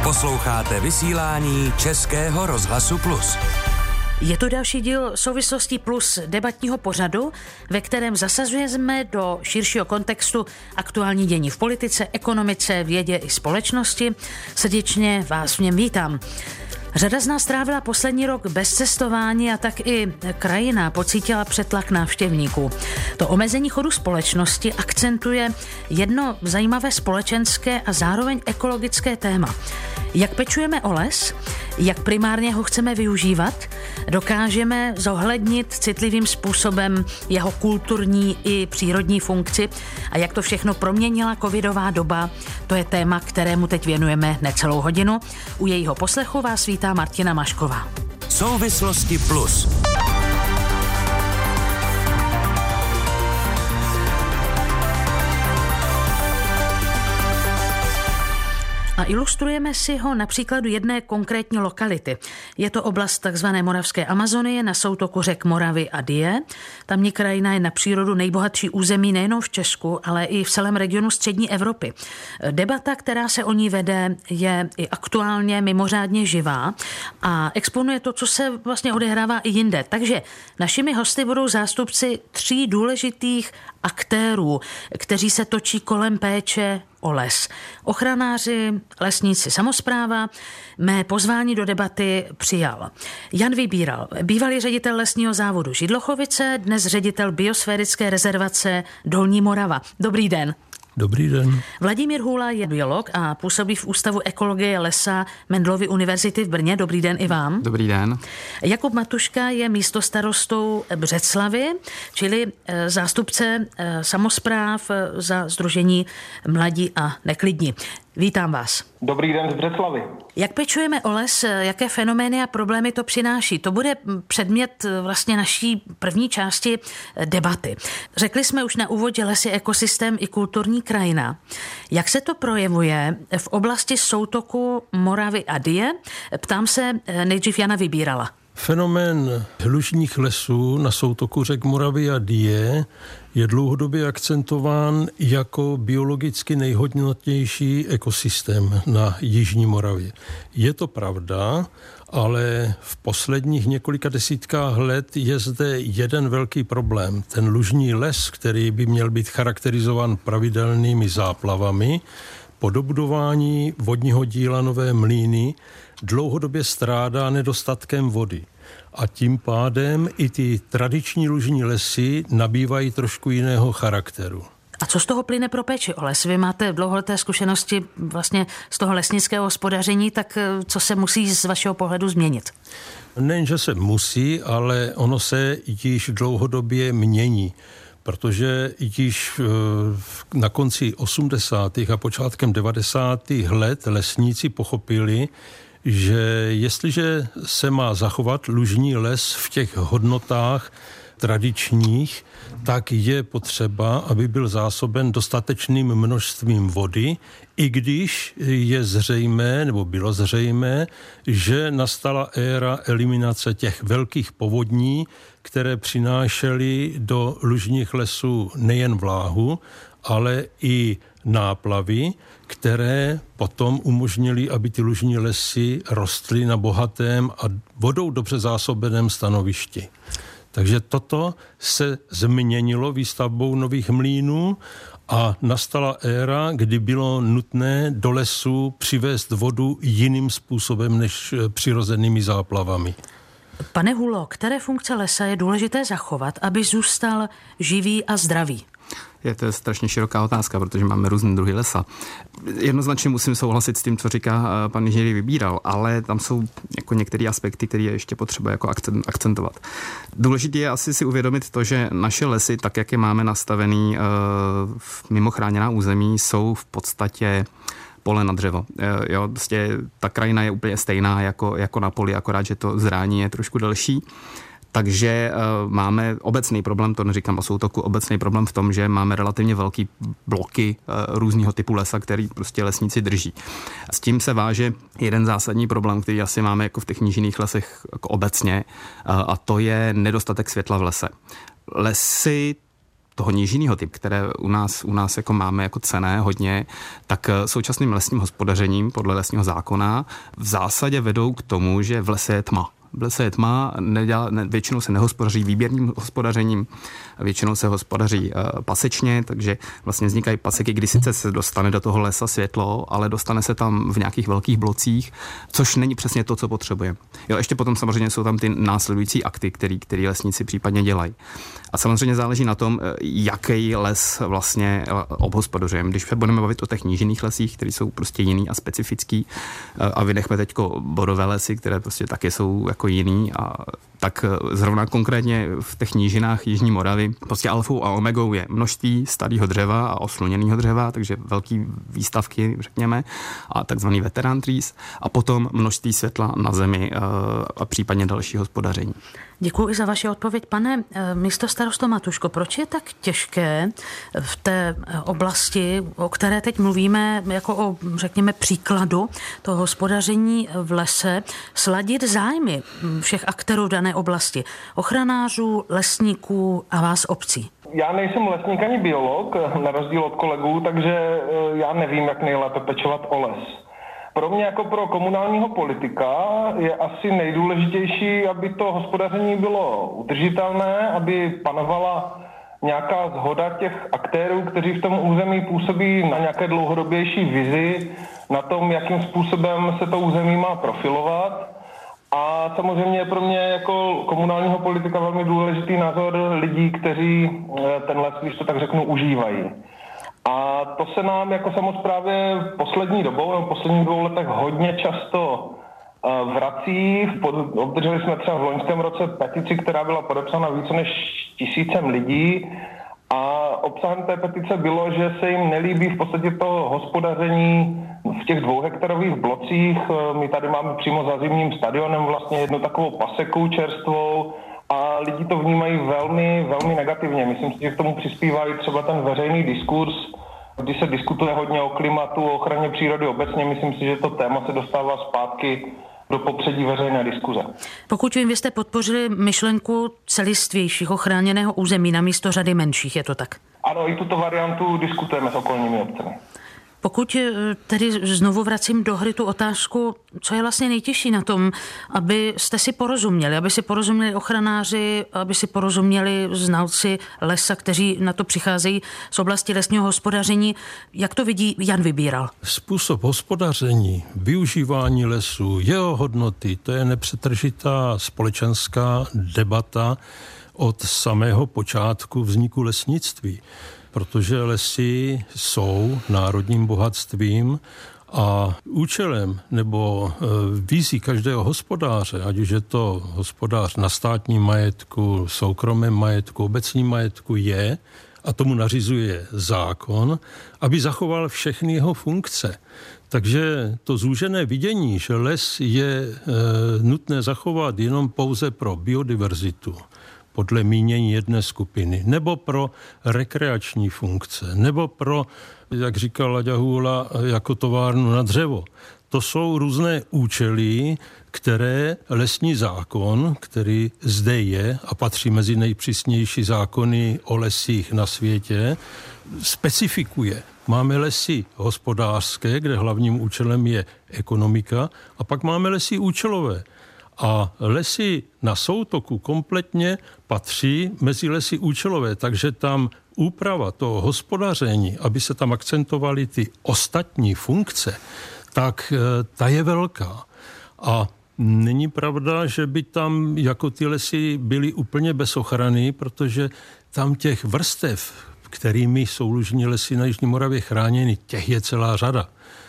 Posloucháte vysílání Českého rozhlasu Plus. Je to další díl Souvislosti plus debatního pořadu, ve kterém zasazujeme do širšího kontextu aktuální dění v politice, ekonomice, vědě i společnosti. Srdečně vás v něm vítám. Řada z nás strávila poslední rok bez cestování a tak i krajina pocítila přetlak návštěvníků. To omezení chodu společnosti akcentuje jedno zajímavé společenské a zároveň ekologické téma. Jak pečujeme o les, jak primárně ho chceme využívat, dokážeme zohlednit citlivým způsobem jeho kulturní i přírodní funkci a jak to všechno proměnila covidová doba, to je téma, kterému teď věnujeme necelou hodinu. U jejího poslechu vás vítá Martina Mašková. Souvislosti plus. A ilustrujeme si ho na příkladu jedné konkrétní lokality. Je to oblast takzvané moravské Amazonie na soutoku řek Moravy a Dyje. Tamní krajina je na přírodu nejbohatší území nejenom v Česku, ale i v celém regionu střední Evropy. Debata, která se o ní vede, je i aktuálně mimořádně živá a exponuje to, co se vlastně odehrává i jinde. Takže našimi hosty budou zástupci 3 důležitých aktérů, kteří se točí kolem péče o les. Ochranáři, lesníci, samospráva. Mé pozvání do debaty přijal Jan Vybíral, bývalý ředitel lesního závodu Židlochovice, dnes ředitel biosférické rezervace Dolní Morava. Dobrý den. Dobrý den. Vladimír Hůla je biolog a působí v Ústavu ekologie lesa Mendelovy univerzity v Brně. Dobrý den i vám. Dobrý den. Jakub Matuška je místostarostou Břeclavy, čili zástupce samospráv za sdružení Mladí a neklidní. Vítám vás. Dobrý den z Břeclavy. Jak pečujeme o les, jaké fenomény a problémy to přináší? To bude předmět vlastně naší první části debaty. Řekli jsme už na úvodě, les je ekosystém i kulturní krajina. Jak se to projevuje v oblasti soutoku Moravy a Dyje? Ptám se nejdřív Jana Vybírala. Fenomén lužních lesů na soutoku řek Moravy a Dyje je dlouhodobě akcentován jako biologicky nejhodnotnější ekosystém na jižní Moravě. Je to pravda, ale v posledních několika desítkách let je zde jeden velký problém. Ten lužní les, který by měl být charakterizován pravidelnými záplavami, po dobudování vodního díla Nové Mlýny dlouhodobě strádá nedostatkem vody. A tím pádem i ty tradiční lužní lesy nabývají trošku jiného charakteru. A co z toho plyne pro péči o les? Vy máte dlouholeté zkušenosti vlastně z toho lesnického hospodaření, tak co se musí z vašeho pohledu změnit? Nejen, že se musí, ale ono se již dlouhodobě mění. Protože již na konci 80. a počátkem 90. let lesníci pochopili, že jestliže se má zachovat lužní les v těch hodnotách tradičních, tak je potřeba, aby byl zásoben dostatečným množstvím vody, i když je zřejmé, nebo bylo zřejmé, že nastala éra eliminace těch velkých povodní, které přinášely do lužních lesů nejen vláhu, ale i náplavy, které potom umožnily, aby ty lužní lesy rostly na bohatém a vodou dobře zásobeném stanovišti. Takže toto se změnilo výstavbou nových mlýnů a nastala éra, kdy bylo nutné do lesu přivést vodu jiným způsobem než přirozenými záplavami. Pane Hulo, které funkce lesa je důležité zachovat, aby zůstal živý a zdravý? To je strašně široká otázka, protože máme různé druhy lesa. Jednoznačně musím souhlasit s tím, co říká pan inženýr Vybíral, ale tam jsou jako některé aspekty, které je ještě potřeba jako akcentovat. Důležité je asi si uvědomit to, že naše lesy, tak jak je máme nastavený mimo chráněná území, jsou v podstatě pole na dřevo. Jo, prostě ta krajina je úplně stejná jako na poli, akorát, že to zrání je trošku delší. Takže máme obecný problém, to neříkám o soutoku, obecný problém v tom, že máme relativně velký bloky různého typu lesa, který prostě lesníci drží. S tím se váže jeden zásadní problém, který asi máme jako v těch nížinných lesech jako obecně, a to je nedostatek světla v lese. Lesy toho nížinného typu, které u nás jako máme jako cenné hodně, tak současným lesním hospodařením podle lesního zákona v zásadě vedou k tomu, že v lese je tma. V lese je tma, většinou se nehospodaří výběrným hospodařením, většinou se hospodaří pasečně, takže vlastně vznikají paseky, kdy sice se dostane do toho lesa světlo, ale dostane se tam v nějakých velkých blocích, což není přesně to, co potřebujeme. Jo, ještě potom samozřejmě jsou tam ty následující akty, který lesníci případně dělají. A samozřejmě záleží na tom, jaký les vlastně obhospodařujeme. Když se budeme bavit o těch nížinných lesích, které jsou prostě jiný a specifický, a vynechme teďko borové lesy, které prostě taky jsou jako jiný, a tak zrovna konkrétně v těch nížinách Jižní Moravy prostě alfou a omegou je množství starého dřeva a osluněného dřeva, takže velký výstavky, řekněme, a takzvaný veteran trees, a potom množství světla na zemi a případně další hospodaření. Děkuji za vaši odpověď. Pane místostarosto Matuško, proč je tak těžké v té oblasti, o které teď mluvíme, jako o, řekněme, příkladu toho hospodaření v lese, sladit zájmy všech aktérů v dané oblasti, ochranářů, lesníků a vás obcí? Já nejsem lesník ani biolog, na rozdíl od kolegů, takže já nevím, jak nejlépe pečovat o les. Pro mě jako pro komunálního politika je asi nejdůležitější, aby to hospodaření bylo udržitelné, aby panovala nějaká shoda těch aktérů, kteří v tom území působí na nějaké dlouhodobější vizi, na tom, jakým způsobem se to území má profilovat. A samozřejmě je pro mě jako komunálního politika velmi důležitý názor lidí, kteří ten les, když to tak řeknu, užívají. A to se nám jako samosprávě posledních 2 letech hodně často vrací. Obdrželi jsme třeba v loňském roce petici, která byla podepsána více než 1000 lidí, a obsahem té petice bylo, že se jim nelíbí v podstatě to hospodaření v těch 2hektarových blocích. My tady máme přímo za zimním stadionem vlastně jednu takovou paseku čerstvou, a lidi to vnímají velmi, velmi negativně. Myslím si, že k tomu přispívá i třeba ten veřejný diskurs, kdy se diskutuje hodně o klimatu, o ochraně přírody obecně. Myslím si, že to téma se dostává zpátky do popředí veřejné diskuze. Pokud vím, vy jste podpořili myšlenku celistvějšího chráněného území na místo řady menších, je to tak? Ano, i tuto variantu diskutujeme s okolními obcemi. Pokud tedy znovu vracím do hry tu otázku, co je vlastně nejtěžší na tom, abyste si porozuměli, aby si porozuměli ochranáři, aby si porozuměli znalci lesa, kteří na to přicházejí z oblasti lesního hospodaření. Jak to vidí Jan Vybíral? Způsob hospodaření, využívání lesů, jeho hodnoty, to je nepřetržitá společenská debata od samého počátku vzniku lesnictví. Protože lesy jsou národním bohatstvím a účelem nebo vizí každého hospodáře, ať už je to hospodář na státním majetku, soukromém majetku, obecním majetku, je, a tomu nařizuje zákon, aby zachoval všechny jeho funkce. Takže to zúžené vidění, že les je nutné zachovat jenom pouze pro biodiverzitu, podle mínění jedné skupiny, nebo pro rekreační funkce, nebo pro, jak říkal Láďa Hůla, jako továrnu na dřevo. To jsou různé účely, které lesní zákon, který zde je a patří mezi nejpřísnější zákony o lesích na světě, specifikuje. Máme lesy hospodářské, kde hlavním účelem je ekonomika, a pak máme lesy účelové. A lesy na soutoku kompletně patří mezi lesy účelové, takže tam úprava toho hospodaření, aby se tam akcentovaly ty ostatní funkce, tak ta je velká. A není pravda, že by tam jako ty lesy byly úplně bez ochrany, protože tam těch vrstev, kterými jsou lužní lesy na Jižní Moravě chráněny, těch je celá řada.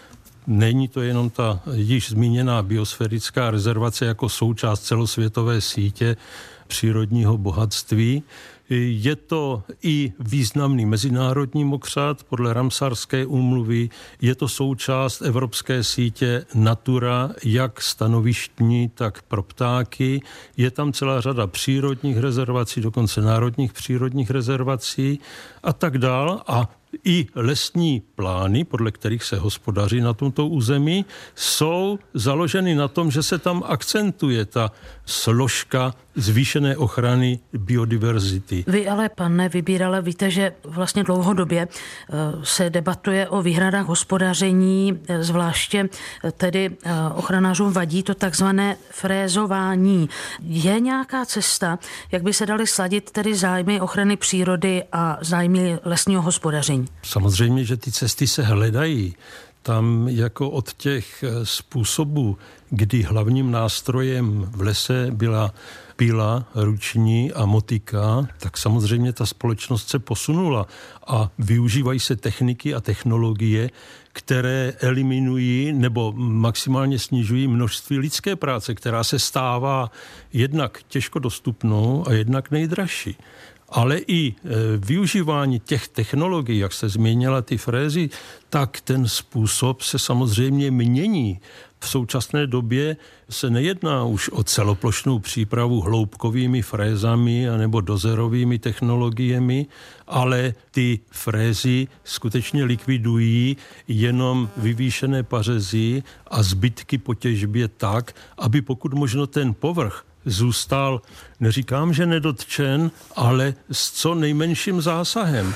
Není to jenom ta již zmíněná biosférická rezervace jako součást celosvětové sítě přírodního bohatství. Je to i významný mezinárodní mokřad podle Ramsarské úmluvy, je to součást evropské sítě Natura, jak stanovištní, tak pro ptáky. Je tam celá řada přírodních rezervací, dokonce národních přírodních rezervací a tak dál. A i lesní plány, podle kterých se hospodaří na tomto území, jsou založeny na tom, že se tam akcentuje ta složka zvýšené ochrany biodiverzity. Vy ale, pane Vybírale, víte, že vlastně dlouhodobě se debatuje o výhradách hospodaření, zvláště tedy ochranářům vadí to takzvané frézování. Je nějaká cesta, jak by se daly sladit tedy zájmy ochrany přírody a zájmy lesního hospodaření? Samozřejmě, že ty cesty se hledají. Tam jako od těch způsobů, kdy hlavním nástrojem v lese byla pila, ruční a motika, tak samozřejmě ta společnost se posunula a využívají se techniky a technologie, které eliminují nebo maximálně snižují množství lidské práce, která se stává jednak těžko dostupnou a jednak nejdražší. Ale i využívání těch technologií, jak se změnila ty frézy, tak ten způsob se samozřejmě mění. V současné době se nejedná už o celoplošnou přípravu hloubkovými frézami anebo dozerovými technologiemi, ale ty frézy skutečně likvidují jenom vyvýšené pařezy a zbytky po těžbě tak, aby pokud možno ten povrch zůstal, neříkám, že nedotčen, ale s co nejmenším zásahem.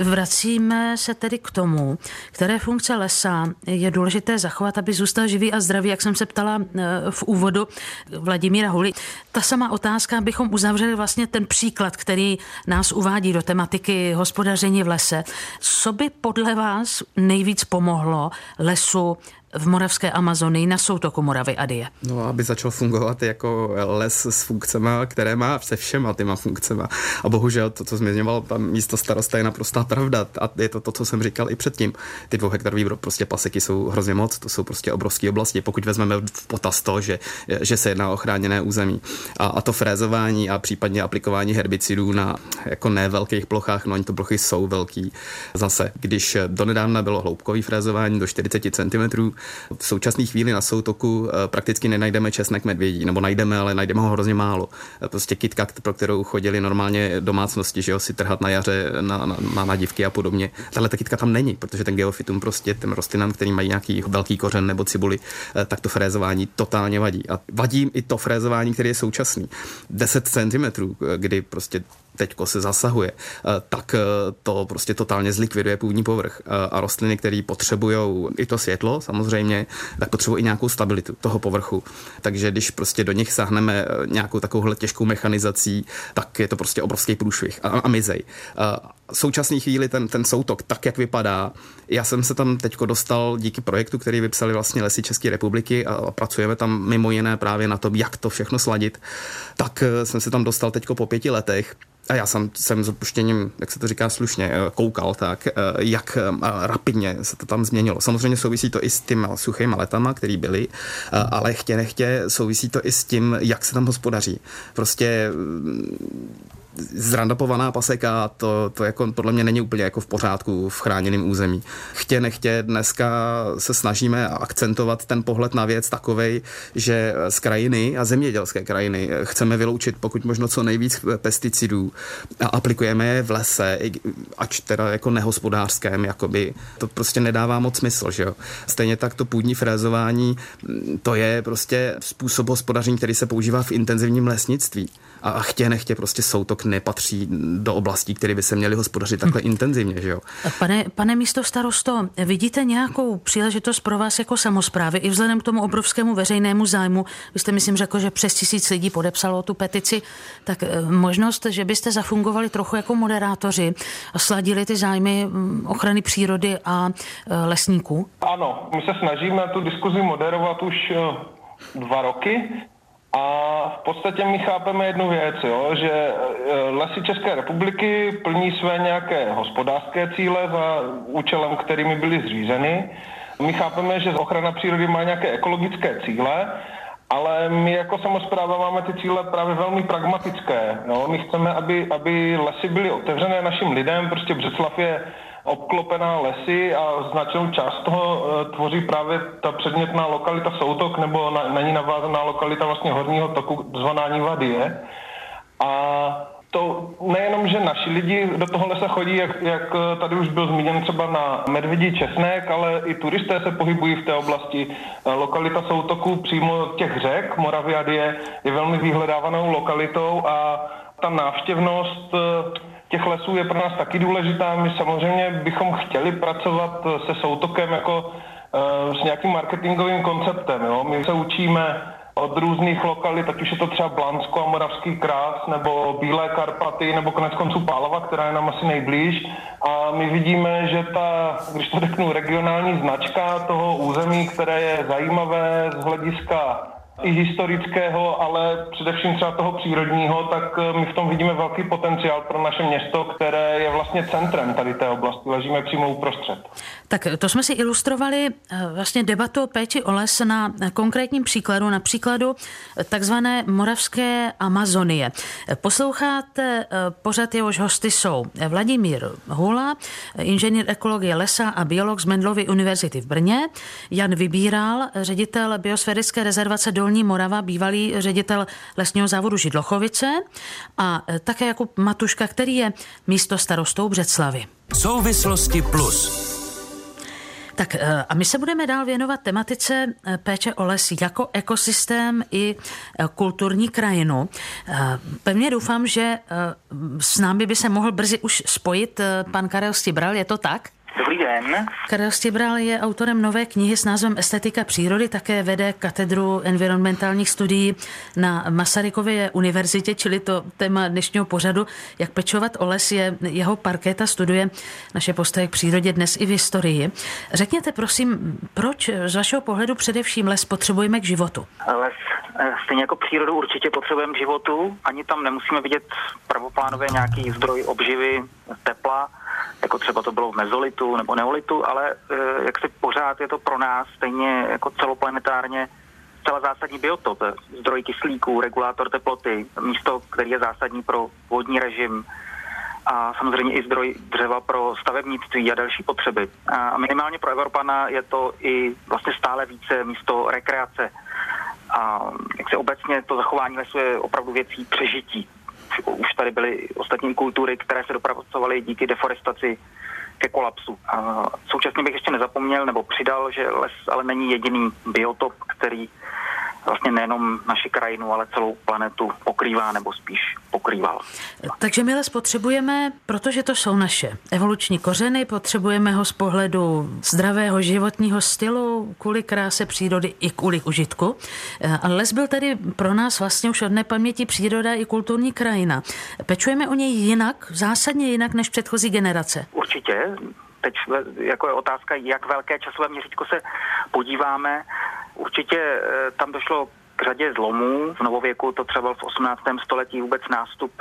Vracíme se tedy k tomu, které funkce lesa je důležité zachovat, aby zůstal živý a zdravý, jak jsem se ptala v úvodu Vladimíra Huly. Ta sama otázka, abychom uzavřeli vlastně ten příklad, který nás uvádí do tematiky hospodaření v lese. Co by podle vás nejvíc pomohlo lesu v moravské Amazonii na soutoku Moravy a Dyje? No, aby začal fungovat jako les s funkcema, které má se všema těma funkcema. A bohužel to, co zmiňoval pan místostarosta, je naprostá pravda. A je to, co jsem říkal i předtím. Ty 2hektarový prostě paseky jsou hrozně moc, to jsou prostě obrovské oblasti. Pokud vezmeme v potaz to, že se jedná o chráněné území. A to frézování a případně aplikování herbicidů na jako nevelkých plochách, no oni to plochy jsou velký. Zase, když donedávna bylo hloubkový frézování do 40 cm, v současné chvíli na soutoku prakticky nenajdeme česnek medvědí, nebo najdeme, ale najdeme ho hrozně málo. Prostě kytka, pro kterou chodili normálně domácnosti, že jo, si trhat na jaře na dívky a podobně. Tahle ta kytka tam není, protože ten geofytum prostě těm rostlinám, který mají nějaký velký kořen nebo cibuli, tak to frézování totálně vadí. A vadí i to frézování, který je současný. 10 cm, kdy prostě teďko se zasahuje, tak to prostě totálně zlikviduje půdní povrch. A rostliny, které potřebují i to světlo, samozřejmě, tak potřebují i nějakou stabilitu toho povrchu. Takže když prostě do nich sáhneme nějakou takovouhle těžkou mechanizací, tak je to prostě obrovský průšvih a mizej. V současné chvíli ten soutok, tak jak vypadá, já jsem se tam teďko dostal díky projektu, který vypsali vlastně Lesy České republiky a pracujeme tam mimo jiné právě na tom, jak to všechno sladit, tak jsem se tam dostal teďko po 5 letech. A já jsem s opuštěním, jak se to říká slušně, koukal tak, jak rapidně se to tam změnilo. Samozřejmě souvisí to i s těma suchýma letama, který byly, ale chtě nechtě souvisí to i s tím, jak se tam hospodaří. Prostě zrandapovaná paseka, to jako podle mě není úplně jako v pořádku v chráněném území. Chtě nechtě dneska se snažíme akcentovat ten pohled na věc takovej, že z krajiny a zemědělské krajiny chceme vyloučit pokud možno co nejvíc pesticidů a aplikujeme je v lese, ač teda jako nehospodářském, jakoby. To prostě nedává moc smysl, že jo. Stejně tak to půdní frézování, to je prostě způsob hospodaření, který se používá v intenzivním lesnictví. A chtě nechtě prostě soutok nepatří do oblastí, které by se měly hospodařit takhle intenzivně, že jo. Pane místostarosto, vidíte nějakou příležitost pro vás jako samosprávy i vzhledem k tomu obrovskému veřejnému zájmu? Vy jste, myslím, řekl, že přes 1000 lidí podepsalo tu petici, tak možnost, že byste zafungovali trochu jako moderátoři a sladili ty zájmy ochrany přírody a lesníků? Ano, my se snažíme tu diskuzi moderovat už 2 roky. A v podstatě my chápeme jednu věc, jo, že Lesy České republiky plní své nějaké hospodářské cíle za účelem, kterými byly zřízeny. My chápeme, že ochrana přírody má nějaké ekologické cíle, ale my jako samospráva máme ty cíle právě velmi pragmatické. Jo. My chceme, aby lesy byly otevřené našim lidem, prostě Břeclav je obklopená lesy a značnou část toho tvoří právě ta předmětná lokalita Soutok nebo na ní navázaná lokalita vlastně horního toku zvaná Niva Dyje. A To nejenom, že naši lidi do toho lesa chodí, jak tady už byl zmíněn třeba na medvědí česnek, ale i turisté se pohybují v té oblasti. Lokalita Soutoku přímo těch řek, Moravy a Dyje, je velmi vyhledávanou lokalitou a ta návštěvnost těch lesů je pro nás taky důležitá. My samozřejmě bychom chtěli pracovat se Soutokem jako s nějakým marketingovým konceptem. Jo? My se učíme od různých lokalit, ať už je to třeba Blansko a Moravský Krás, nebo Bílé Karpaty, nebo koneckonců Pálava, která je nám asi nejblíž. A my vidíme, že ta, když to řeknu, regionální značka toho území, které je zajímavé z hlediska i historického, ale především třeba toho přírodního, tak my v tom vidíme velký potenciál pro naše město, které je vlastně centrem tady té oblasti. Ležíme přímo uprostřed. Tak to jsme si ilustrovali vlastně debatu o péči o les na konkrétním příkladu, na příkladu takzvané moravské Amazonie. Posloucháte pořad, jehož hosty jsou Vladimír Hula, inženýr ekologie lesa a biolog z Mendelovy univerzity v Brně, Jan Vybíral, ředitel biosférické rezervace Dolní Morava, bývalý ředitel lesního závodu Židlochovice a také Jakub Matuška, který je místostarostou Břeclavi. Souvislosti plus. Tak a my se budeme dál věnovat tematice péče o les jako ekosystém i kulturní krajinu. Pevně doufám, že s námi by se mohl brzy už spojit pan Karel Stibral, je to tak? Dobrý den. Karel Stibral je autorem nové knihy s názvem Estetika přírody, také vede katedru environmentálních studií na Masarykově univerzitě, čili to téma dnešního pořadu, jak pečovat o les, je jeho parketa, studuje naše postoje k přírodě dnes i v historii. Řekněte prosím, proč z vašeho pohledu především les potřebujeme k životu? Les stejně jako přírodu určitě potřebujeme k životu, ani tam nemusíme vidět prvoplánově nějaký zdroj obživy, tepla, jako třeba to bylo v mezolitu nebo neolitu, ale jak se pořád je to pro nás stejně jako celoplanetárně zcela zásadní biotop, zdroj kyslíku, regulátor teploty, místo, který je zásadní pro vodní režim a samozřejmě i zdroj dřeva pro stavebnictví a další potřeby. A minimálně pro Evropana je to i vlastně stále více místo rekreace. A jak se obecně to zachování lesu je opravdu věcí přežití. Už tady byly ostatní kultury, které se dopracovaly díky deforestaci ke kolapsu. A současně bych ještě nezapomněl nebo přidal, že les ale není jediný biotop, který vlastně nejenom naši krajinu, ale celou planetu pokrývá nebo spíš pokrýval. Takže my les potřebujeme, protože to jsou naše evoluční kořeny, potřebujeme ho z pohledu zdravého životního stylu, kvůli kráse přírody i kvůli užitku. A les byl tedy pro nás vlastně už od nepaměti příroda i kulturní krajina. Pečujeme o něj jinak, zásadně jinak než předchozí generace? Určitě. Teď jako je otázka, jak velké časové měřítko se podíváme. Určitě tam došlo k řadě zlomů. V novověku to třeba v 18. století vůbec nástup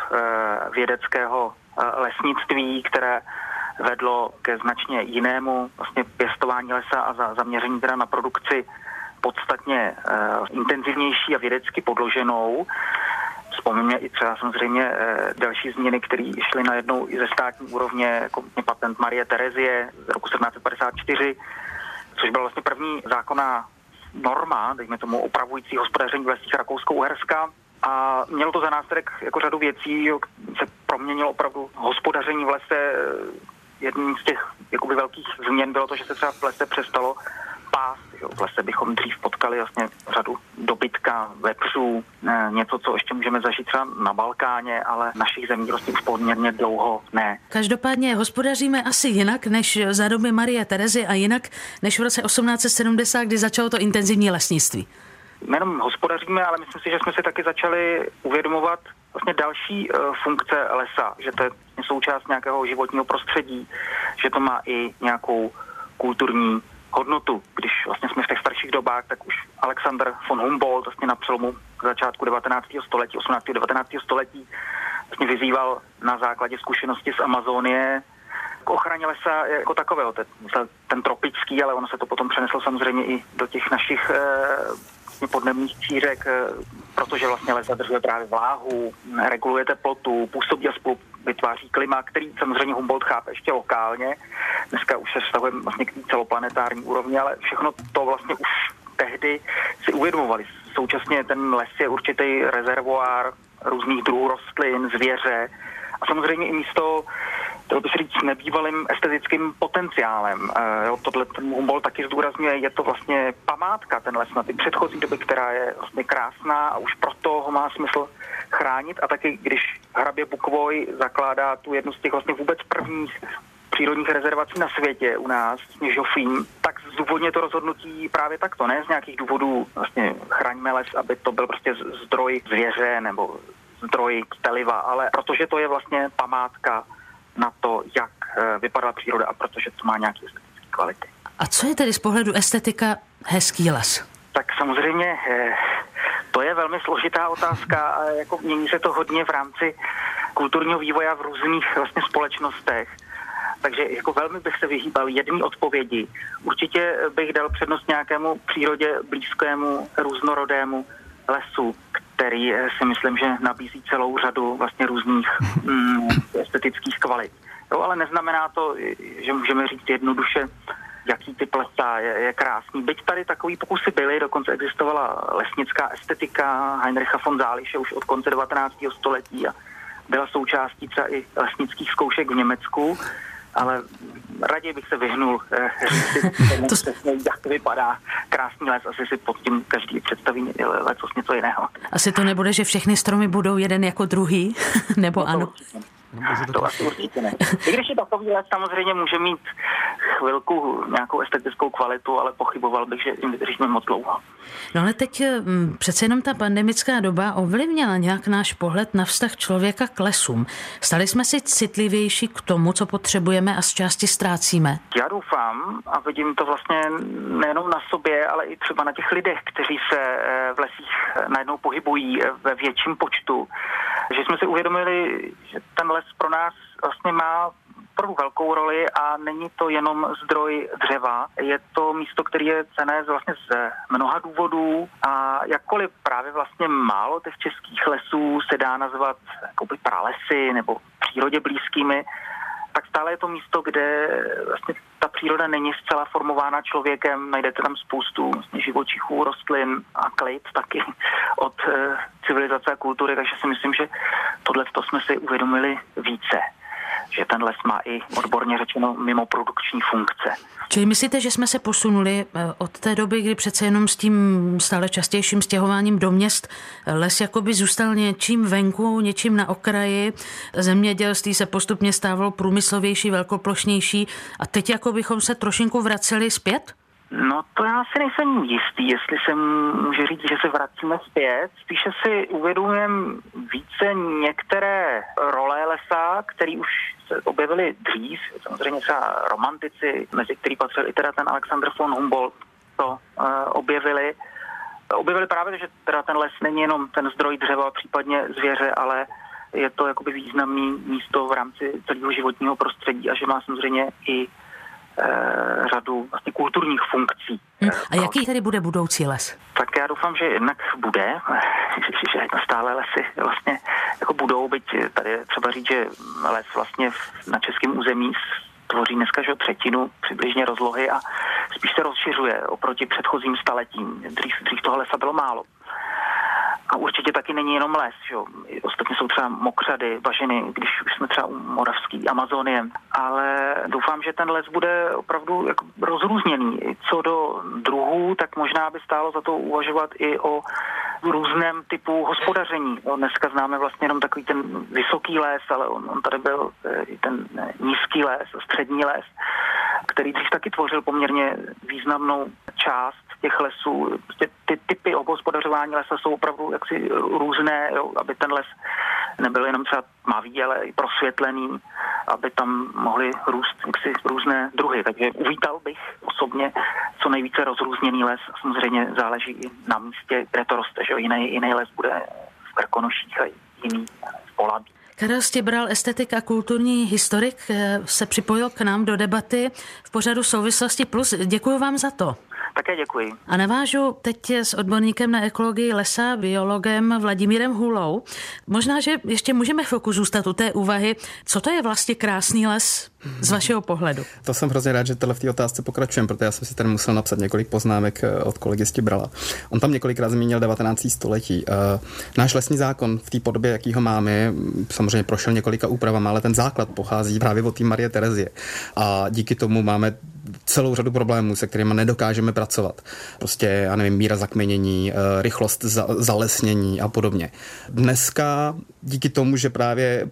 vědeckého lesnictví, které vedlo ke značně jinému vlastně pěstování lesa a zaměření teda na produkci podstatně intenzivnější a vědecky podloženou. Vzpomeňme i třeba samozřejmě další změny, které šly najednou i ze státní úrovně, jako patent Marie Terezie z roku 1754, což byla vlastně první zákonná norma, dejme tomu opravující hospodaření v lesích Rakousko-Uherska. A mělo to za následek jako řadu věcí, se proměnilo opravdu hospodaření v lese. Jedním z těch jakoby velkých změn bylo to, že se třeba v lese přestalo pást. V lese bychom dřív potkali vlastně řadu dobytka, vepřů, něco, co ještě můžeme zažít třeba na Balkáně, ale v našich zemích prostě už poměrně dlouho ne. Každopádně hospodaříme asi jinak než za doby Marie Terezy a jinak než v roce 1870, kdy začalo to intenzivní lesnictví. Nejenom hospodaříme, ale myslím si, že jsme si taky začali uvědomovat vlastně další funkce lesa, že to je součást nějakého životního prostředí, že to má i nějakou kulturní hodnotu. Když vlastně jsme v těch starších dobách, tak už Alexander von Humboldt vlastně na přelomu začátku 19. století, 18. 19. století vlastně vyzýval na základě zkušenosti z Amazonie k ochraně lesa jako takového. Ten tropický, ale ono se to potom přeneslo samozřejmě i do těch našich podnebných čířek, protože vlastně les zadržuje právě vláhu, reguluje teplotu, působí a spolu vytváří klima, který samozřejmě Humboldt chápe ještě lokálně. Dneska už se vztahuje vlastně k celoplanetární úrovni, ale všechno to vlastně už tehdy si uvědomovali. Současně ten les je určitý rezervoár různých druhů rostlin, zvěře a samozřejmě i místo, to by se říct, nebývalým estetickým potenciálem. Tohle ten Humboldt taky zdůrazňuje, je to vlastně památka, ten les na ty předchozí doby, která je vlastně krásná a už proto ho má smysl chránit. A taky, když hrabě Buquoy zakládá tu jednu z těch vlastně vůbec prvních přírodních rezervací na světě u nás, vlastně Žofín, tak zdůvodně to rozhodnutí právě takto, ne z nějakých důvodů vlastně chraňme les, aby to byl prostě zdroj zvěře nebo zdroj steliva, ale protože to je vlastně památka na to, jak vypadá příroda a protože to má nějaké estetické kvality. A co je tedy z pohledu estetika hezký les? Tak samozřejmě to je velmi složitá otázka a jako mění se to hodně v rámci kulturního vývoje v různých vlastně společnostech. Takže jako velmi bych se vyhýbal jedné odpovědi. Určitě bych dal přednost nějakému přírodě blízkému, různorodému lesu, který si myslím, že nabízí celou řadu vlastně různých estetických kvalit. Jo, ale neznamená to, že můžeme říct jednoduše, jaký typ lesa je krásný. Byť tady takový pokusy byly, dokonce existovala lesnická estetika Heinricha von Salische už od konce 19. století a byla součástí třeba i lesnických zkoušek v Německu, ale raději bych se vyhnul říct, jak vypadá krásný les. Asi si pod tím každý představí lecos něco jiného. Asi to nebude, že všechny stromy budou jeden jako druhý? Nebo ano? To asi určitě ne. I když je takový les, samozřejmě může mít chvilku nějakou estetickou kvalitu, ale pochyboval bych, že jim vydržíme moc dlouho. No ale teď přece jenom ta pandemická doba ovlivnila nějak náš pohled na vztah člověka k lesům. Stali jsme si citlivější k tomu, co potřebujeme a z části ztrácíme? Já doufám a vidím to vlastně nejenom na sobě, ale i třeba na těch lidech, kteří se v lesích najednou pohybují ve větším počtu, že jsme si uvědomili, že ten les pro nás vlastně má opravdu velkou roli a není to jenom zdroj dřeva. Je to místo, které je cenné vlastně z mnoha důvodů a jakkoliv právě vlastně málo těch českých lesů se dá nazvat jakoby pralesy nebo přírodě blízkými, tak stále je to místo, kde vlastně ta příroda není zcela formována člověkem. Najdete tam spoustu vlastně živočichů, rostlin a klid taky od civilizace a kultury, takže si myslím, že tohle jsme si uvědomili více. Že ten les má i odborně řečeno mimo produkční funkce. Čili myslíte, že jsme se posunuli od té doby, kdy přece jenom s tím stále častějším stěhováním do měst les jakoby zůstal něčím venku, něčím na okraji, zemědělství se postupně stávalo průmyslovější, velkoplošnější a teď jako bychom se trošinku vraceli zpět? No to já si nejsem jistý, jestli se může říct, že se vracíme zpět. Spíše si uvědomujeme více některé role lesa, které už se objevily dřív, samozřejmě třeba romantici, mezi který patřil i teda ten Alexander von Humboldt, to objevili. Objevili právě, že teda ten les není jenom ten zdroj dřeva, případně zvěře, ale je to jakoby významný místo v rámci celého životního prostředí a že má samozřejmě i řadu vlastně kulturních funkcí. A jaký tedy bude budoucí les? Tak já doufám, že jednak bude, že stále lesy vlastně jako budou, byť tady je třeba říct, že les vlastně na českém území tvoří dneska třetinu přibližně rozlohy a spíš se rozšiřuje oproti předchozím staletím. Dřív toho lesa bylo málo. A určitě taky není jenom les, jo. Ostatně jsou třeba mokřady, bažiny, když už jsme třeba u moravský Amazonie. Ale doufám, že ten les bude opravdu jako rozrůzněný. Co do druhů, tak možná by stálo za to uvažovat i o různém typu hospodaření. Dneska známe vlastně jenom takový ten vysoký les, ale on tady byl i ten nízký les, střední les, který dřív taky tvořil poměrně významnou část těch lesů. Prostě ty typy obhospodařování lesa jsou opravdu jaksi různé, jo, aby ten les nebyl jenom třeba tmavý, ale i prosvětlený, aby tam mohly růst jaksi různé druhy. Takže uvítal bych osobně co nejvíce rozrůzněný les. Samozřejmě záleží i na místě, kde to roste, že jiný les bude v Krkonoších a jiný v Polabí. Karel Stěbral, estetik a kulturní historik, se připojil k nám do debaty v pořadu Souvislosti plus. Děkuji vám za to. Také děkuji. A navážu teď s odborníkem na ekologii lesa, biologem Vladimírem Hůlou. Možná, že ještě můžeme chvilku zůstat u té úvahy, co to je vlastně krásný les z vašeho pohledu. To jsem hrozně rád, že v té otázce pokračujeme, protože já jsem si tady musel napsat několik poznámek od kolegy Stibrala. On tam několikrát zmínil 19. století. Náš lesní zákon v té podobě, jaký ho máme, samozřejmě prošel několika úpravama, ale ten základ pochází právě od té Marie Terezie. A díky tomu máme celou řadu problémů, se kterými nedokážeme pracovat. Prostě, já nevím, míra zakmenění, rychlost zalesnění a podobně. Dneska díky tomu, že právě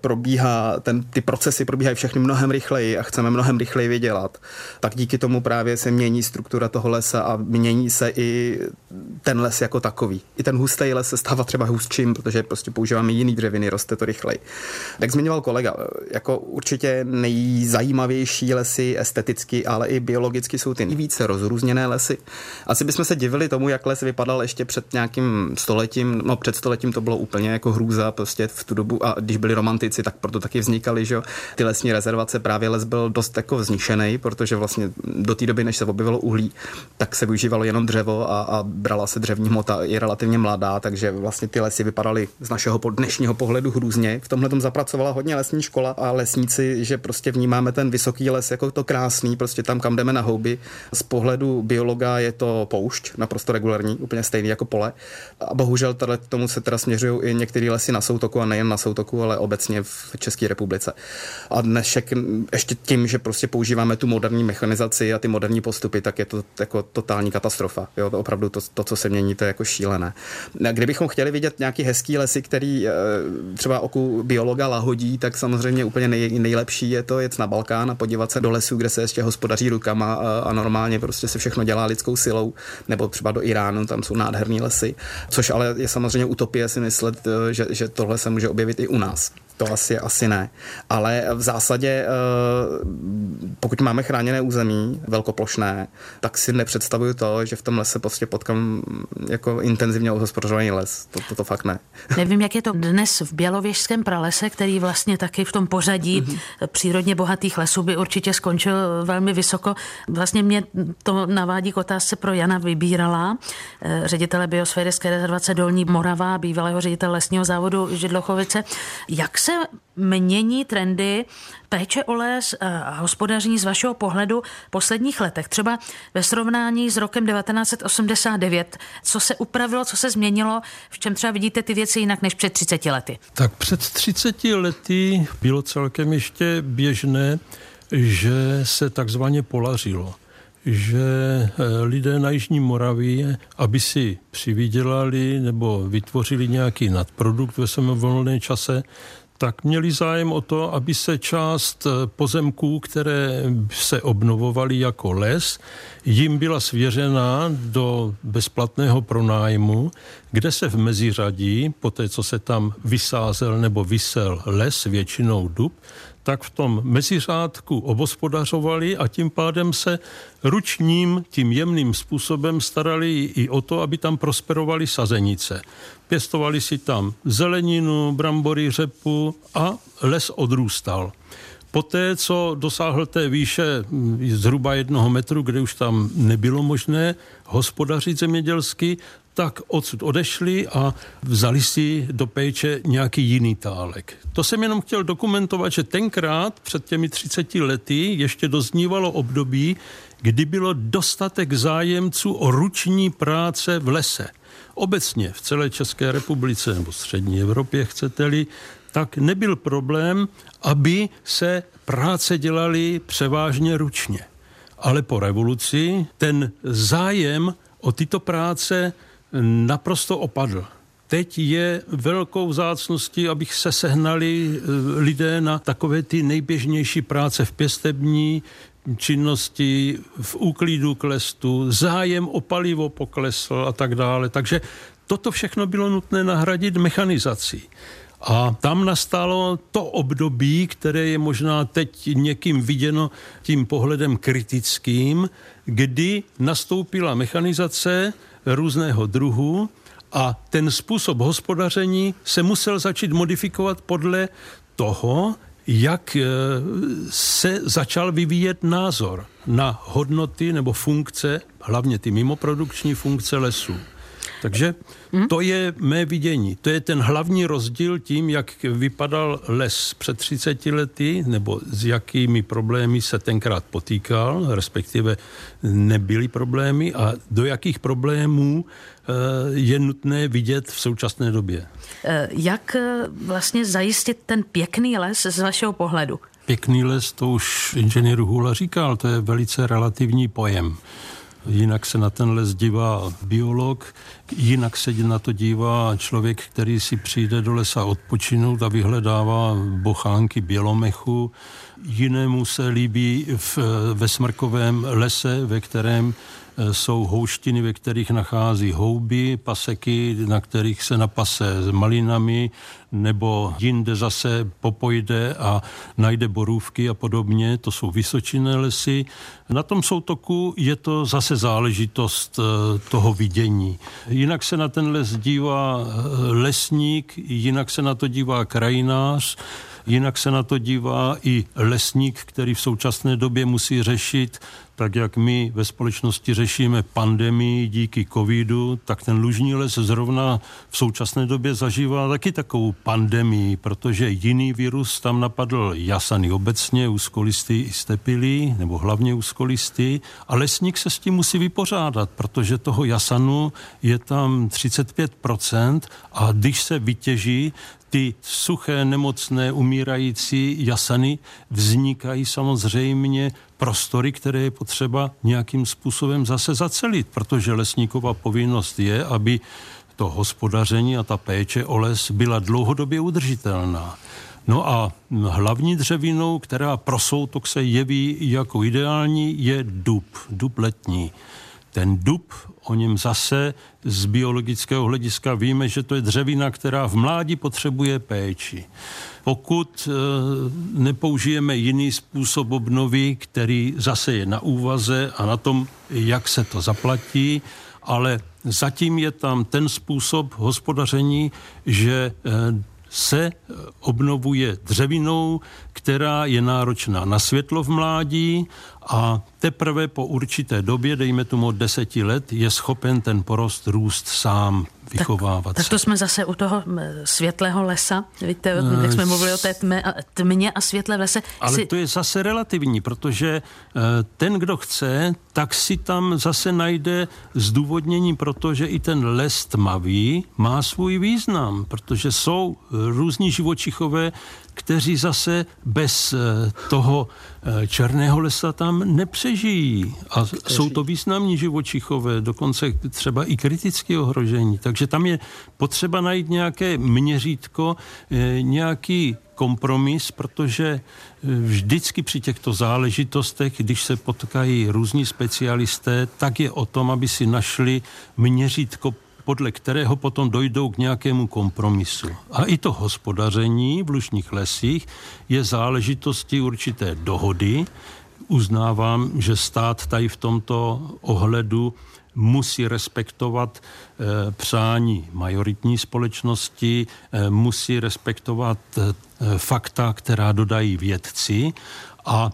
ty procesy probíhají všechny mnohem rychleji a chceme mnohem rychleji vydělat, tak díky tomu právě se mění struktura toho lesa a mění se i ten les jako takový. I ten hustý les se stává třeba hustším, protože prostě používáme jiný dřeviny, roste to rychleji. Jak zmiňoval kolega, jako určitě nejzajímavější lesy esteticky, ale i biologicky jsou ty nejvíce rozrůzněné lesy. Asi bychom se divili tomu, jak les vypadal ještě před nějakým stoletím. No před stoletím to bylo úplně jako hrůza prostě v tu dobu, a když byli romantici, tak proto taky vznikaly, že ty lesní rezervace. Právě les byl dost jako zničený, protože vlastně do té doby, než se objevilo uhlí, tak se využívalo jenom dřevo a brala se dřevní hmota i relativně mladá, takže vlastně ty lesy vypadaly z našeho dnešního pohledu hrůzně. V tomhle tom zapracovala hodně lesní škola a lesníci, že prostě vnímáme ten vysoký les jako to krásný, prostě tam, kam jdeme na houby. Z pohledu biologa je to poušť, naprosto regulární, úplně stejný jako pole. A bohužel k tomu se teda směřují i některé lesy na soutoku, a nejen na soutoku, ale obecně v České republice. A dnešek ještě tím, že prostě používáme tu moderní mechanizaci a ty moderní postupy, tak je to jako totální katastrofa. Jo, to opravdu to, co se mění, to je jako šílené. Kdybychom chtěli vidět nějaký hezký lesy, který třeba oku biologa lahodí, tak samozřejmě úplně nejlepší je to jet na Balkán a podívat se do lesů, kde se ještě hospodaří rukama a normálně prostě se všechno dělá lidskou silou, nebo třeba do Iránu, tam jsou nádherný lesy, což ale je samozřejmě utopie si myslet, že tohle se může objevit i u nás. To asi ne. Ale v zásadě, pokud máme chráněné území, velkoplošné, tak si nepředstavuju to, že v tom lese prostě potkám jako intenzivně hospodařovaný les. To fakt ne. Nevím, jak je to dnes v Bělověžském pralese, který vlastně taky v tom pořadí přírodně bohatých lesů by určitě skončil velmi vysoko. Vlastně mě to navádí k otázce pro Jana Vybírala, ředitele biosférické rezervace Dolní Morava, bývalého ředitele lesního závodu Židlochovice. Jak se mění trendy péče o les a hospodaření z vašeho pohledu v posledních letech? Třeba ve srovnání s rokem 1989. Co se upravilo, co se změnilo, v čem třeba vidíte ty věci jinak než před 30 lety? Tak před 30 lety bylo celkem ještě běžné, že se takzvaně polařilo. Že lidé na Jižní Moravě, aby si přivydělali nebo vytvořili nějaký nadprodukt ve svém volném čase, tak měli zájem o to, aby se část pozemků, které se obnovovaly jako les, jim byla svěřena do bezplatného pronájmu, kde se v meziřadí, po té, co se tam vysázel nebo vysel les, většinou dub, tak v tom meziřádku obhospodařovali a tím pádem se ručním, tím jemným způsobem starali i o to, aby tam prosperovaly sazenice. Pěstovali si tam zeleninu, brambory, řepu a les odrůstal. Poté, co dosáhl té výše zhruba 1 metru, kde už tam nebylo možné hospodařit zemědělsky, tak odsud odešli a vzali si do péče nějaký jiný tálek. To jsem jenom chtěl dokumentovat, že tenkrát před těmi 30 lety ještě doznívalo období, kdy bylo dostatek zájemců o ruční práce v lese. Obecně v celé České republice nebo střední Evropě, chcete-li, tak nebyl problém, aby se práce dělaly převážně ručně. Ale po revoluci ten zájem o tyto práce naprosto opadl. Teď je velkou vzácností, abych se sehnali lidé na takové ty nejběžnější práce v pěstební činnosti, v úklidu k lestu, zájem o palivo poklesl a tak dále. Takže toto všechno bylo nutné nahradit mechanizací. A tam nastalo to období, které je možná teď někým viděno tím pohledem kritickým, kdy nastoupila mechanizace různého druhu a ten způsob hospodaření se musel začít modifikovat podle toho, jak se začal vyvíjet názor na hodnoty nebo funkce hlavně ty mimoprodukční funkce lesů. Takže to je mé vidění. To je ten hlavní rozdíl tím, jak vypadal les před 30 lety, nebo s jakými problémy se tenkrát potýkal, respektive nebyly problémy a do jakých problémů je nutné vidět v současné době. Jak vlastně zajistit ten pěkný les z vašeho pohledu? Pěkný les, to už inženýr Hůla říkal, to je velice relativní pojem. Jinak se na ten les dívá biolog, jinak se na to dívá člověk, který si přijde do lesa odpočinout a vyhledává bochánky bělomechu. Jinému se líbí ve smrkovém lese, ve kterém jsou houštiny, ve kterých nachází houby, paseky, na kterých se napase s malinami, nebo jinde zase popojde a najde borůvky a podobně. To jsou vysočinné lesy. Na tom soutoku je to zase záležitost toho vidění. Jinak se na ten les dívá lesník, jinak se na to dívá krajinář, jinak se na to dívá i lesník, který v současné době musí řešit, tak jak my ve společnosti řešíme pandemii díky covidu, tak ten lužní les zrovna v současné době zažívá taky takovou pandemii, protože jiný virus tam napadl jasany obecně, úzkolistý i stepilý, nebo hlavně úzkolistý, a lesník se s tím musí vypořádat, protože toho jasanu je tam 35% a když se vytěží, ty suché, nemocné, umírající jasany, vznikají samozřejmě prostory, které je potřeba nějakým způsobem zase zacelit, protože lesníkova povinnost je, aby to hospodaření a ta péče o les byla dlouhodobě udržitelná. No a hlavní dřevinou, která pro soutok se jeví jako ideální, je dub letní. Ten dub, o něm zase z biologického hlediska víme, že to je dřevina, která v mládí potřebuje péči. Pokud nepoužijeme jiný způsob obnovy, který zase je na úvaze a na tom, jak se to zaplatí, ale zatím je tam ten způsob hospodaření, že se obnovuje dřevinou, která je náročná na světlo v mládí a teprve po určité době, dejme tomu od 10 let, je schopen ten porost růst sám, vychovávat tak to jsme zase u toho světlého lesa. Víte, jak jsme mluvili o té tmě a světle v lese. Ale to je zase relativní, protože ten, kdo chce, tak si tam zase najde zdůvodnění, protože i ten les tmavý má svůj význam, protože jsou různí živočichové, kteří zase bez toho černého lesa tam nepřežijí. A jsou to významní živočichové, dokonce třeba i kriticky ohrožení. Takže tam je potřeba najít nějaké měřítko, nějaký kompromis, protože vždycky při těchto záležitostech, když se potkají různí specialisté, tak je o tom, aby si našli měřítko, podle kterého potom dojdou k nějakému kompromisu. A i to hospodaření v lužních lesích je záležitostí určité dohody. Uznávám, že stát tady v tomto ohledu musí respektovat přání majoritní společnosti, musí respektovat fakta, která dodají vědci. A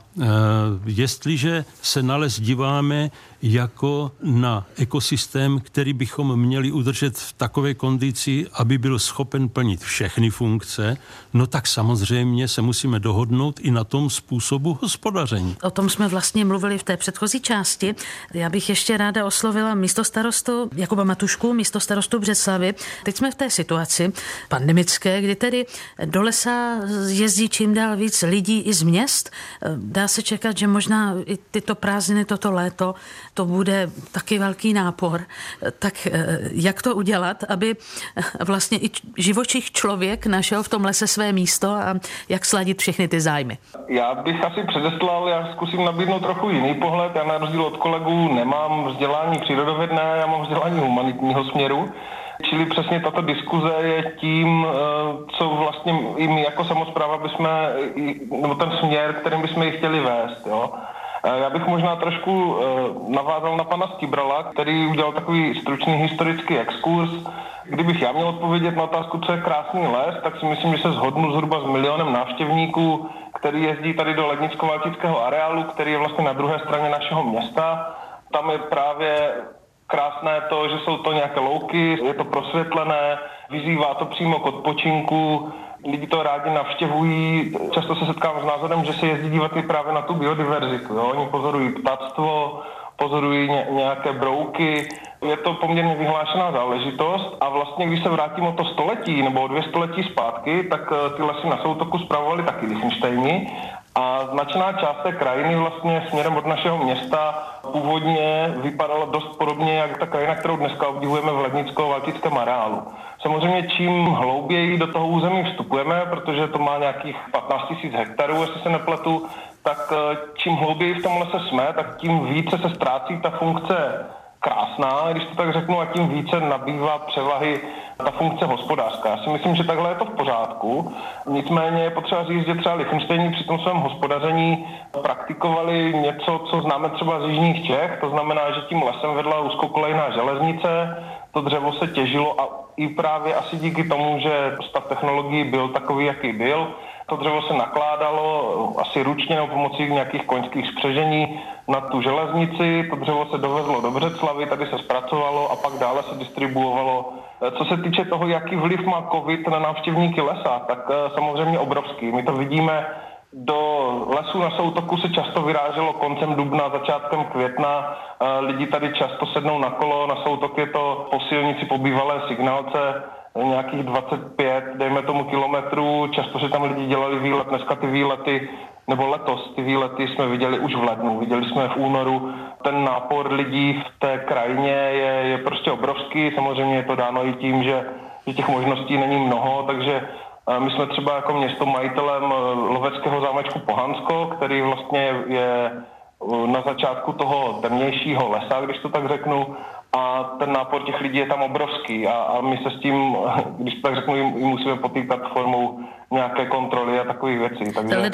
jestliže se na les díváme jako na ekosystém, který bychom měli udržet v takové kondici, aby byl schopen plnit všechny funkce, no tak samozřejmě se musíme dohodnout i na tom způsobu hospodaření. O tom jsme vlastně mluvili v té předchozí části. Já bych ještě ráda oslovila místostarostu Jakuba Matušku, místostarostu Břeclavi. Teď jsme v té situaci pandemické, kdy tedy do lesa jezdí čím dál víc lidí i z měst. Dá se čekat, že možná i tyto prázdniny, toto léto, to bude taky velký nápor. Tak jak to udělat, aby vlastně i živočich člověk našel v tom lese své místo a jak sladit všechny ty zájmy? Já bych asi předeslal, já zkusím nabídnout trochu jiný pohled. Já na rozdíl od kolegů nemám vzdělání přírodovědné, já mám vzdělání humanitního směru. Čili přesně tato diskuze je tím, co vlastně i my jako samospráva bychom, nebo ten směr, kterým bychom ji chtěli vést. Jo? Já bych možná trošku navázal na pana Stibrala, který udělal takový stručný historický exkurs. Kdybych já měl odpovědět na otázku, co je krásný les, tak si myslím, že se shodnu zhruba s 1 milionem návštěvníků, který jezdí tady do Lednicko-Valtického areálu, který je vlastně na druhé straně našeho města. Tam je právě krásné to, že jsou to nějaké louky, je to prosvětlené, vyzývá to přímo k odpočinku, lidi to rádi navštěvují, často se setkám s názorem, že se jezdí dívat i právě na tu biodiverzitu. Jo? Oni pozorují ptactvo, pozorují nějaké brouky, je to poměrně vyhlášená záležitost a vlastně, když se vrátím o to století nebo o 2 století zpátky, tak ty lesy na soutoku spravovali taky Lichtenštejni a značná část té krajiny vlastně směrem od našeho města původně vypadala dost podobně jak ta krajina, kterou dneska obdivujeme v Lednicko-Valtickém areálu. Samozřejmě čím hlouběji do toho území vstupujeme, protože to má nějakých 15 000 hektarů, jestli se nepletu, tak čím hlouběji v tom lese jsme, tak tím více se ztrácí ta funkce krásná, když to tak řeknu, a tím více nabývá převahy ta funkce hospodářská. Já si myslím, že takhle je to v pořádku. Nicméně je potřeba říct, že třeba Lichtenštejni při tom svém hospodaření praktikovali něco, co známe třeba z jižních Čech. To znamená, že tím lesem vedla úzkokolejná železnice, to dřevo se těžilo a i právě asi díky tomu, že stav technologií byl takový, jaký byl, to dřevo se nakládalo asi ručně nebo pomocí nějakých koňských spřežení na tu železnici, to dřevo se dovezlo do Břeclavi, tady se zpracovalo a pak dále se distribuovalo. Co se týče toho, jaký vliv má covid na návštěvníky lesa, tak samozřejmě obrovský. My to vidíme, do lesů na soutoku se často vyráželo koncem dubna, začátkem května. Lidi tady často sednou na kolo, na soutok je to po silnici, po bývalé signálce, nějakých 25, dejme tomu kilometrů. Často si tam lidi dělali výlet, dneska ty výlety, nebo letos ty výlety jsme viděli už v lednu, viděli jsme v únoru. Ten nápor lidí v té krajině je prostě obrovský, samozřejmě je to dáno i tím, že těch možností není mnoho, takže my jsme třeba jako město majitelem loveckého zámečku Pohansko, který vlastně je na začátku toho temnějšího lesa, když to tak řeknu, a ten nápor těch lidí je tam obrovský a my se s tím, když to tak řeknu, i musíme potýkat formou nějaké kontroly a takových věcí.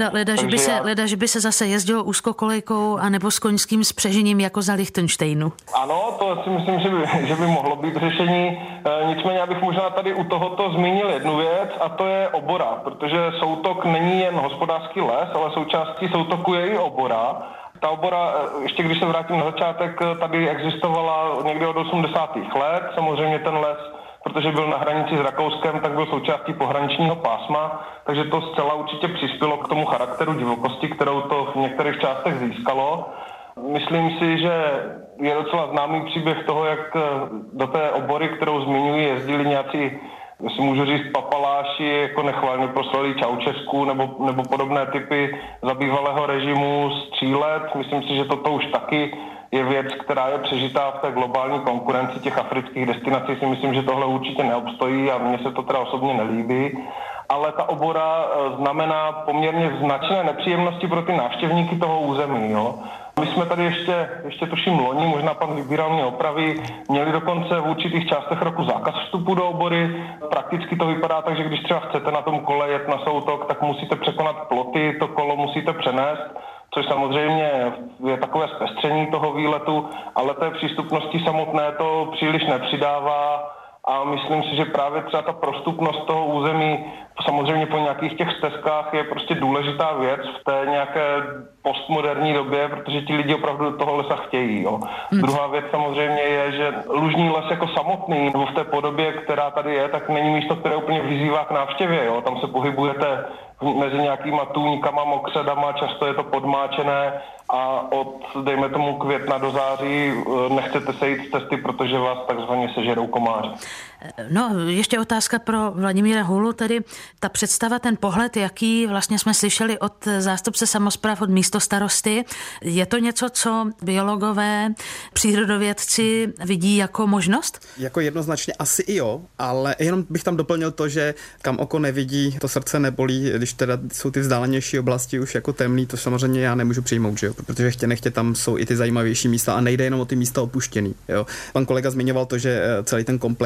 Leda, že by se zase jezdilo úzkokolejkou anebo s koňským spřežením jako za Lichtenštejnu. Ano, to si myslím, že by mohlo být řešení. Nicméně já bych možná tady u tohoto zmínil jednu věc a to je obora, protože soutok není jen hospodářský les, ale součástí soutoku je i obora. Ta obora, ještě když se vrátím na začátek, tady existovala někdy od 80. let. Samozřejmě ten les, protože byl na hranici s Rakouskem, tak byl součástí pohraničního pásma, takže to zcela určitě přispělo k tomu charakteru divokosti, kterou to v některých částech získalo. Myslím si, že je docela známý příběh toho, jak do té obory, kterou zmiňuji, jezdili nějací, jestli můžu říct, papaláši, jako nechvalně proslavili Čaučesku nebo podobné typy za bývalého režimu střílet. Myslím si, že toto už taky je věc, která je přežitá v té globální konkurenci těch afrických destinací. Si myslím, že tohle určitě neobstojí a mně se to teda osobně nelíbí. Ale ta obora znamená poměrně značné nepříjemnosti pro ty návštěvníky toho území. Jo. My jsme tady ještě tuším loni, možná pan Vybíral mě opraví, měli dokonce v určitých částech roku zákaz vstupu do obory. Prakticky to vypadá tak, že když třeba chcete na tom kole jet na soutok, tak musíte překonat ploty, to kolo musíte přenést, což samozřejmě je takové zpestření toho výletu, ale té přístupnosti samotné to příliš nepřidává. A myslím si, že právě třeba ta prostupnost toho území, samozřejmě po nějakých těch stezkách, je prostě důležitá věc v té nějaké postmoderní době, protože ti lidi opravdu do toho lesa chtějí. Jo. Druhá věc samozřejmě je, že lužní les jako samotný, nebo v té podobě, která tady je, tak není místo, které úplně vyzývá k návštěvě. Jo. Tam se pohybujete mezi nějakýma tůňkama, mokřadama, často je to podmáčené a od, dejme tomu, května do září nechcete sejít z cesty, protože vás takzvaně sežerou komáři. No, ještě otázka pro Vladimíra Hůlu, tedy ta představa, ten pohled, jaký vlastně jsme slyšeli od zástupce samospráv, od místostarosty. Je to něco, co biologové, přírodovědci vidí jako možnost? Jako jednoznačně asi i jo, ale jenom bych tam doplnil to, že kam oko nevidí, to srdce nebolí, když teda jsou ty vzdálenější oblasti už jako temný, to samozřejmě já nemůžu přijmout, že jo? Protože chtě nechtě tam jsou i ty zajímavější místa a nejde jenom o ty místa opuštěný. Jo? Pan kolega zmiňoval to, že celý ten komplex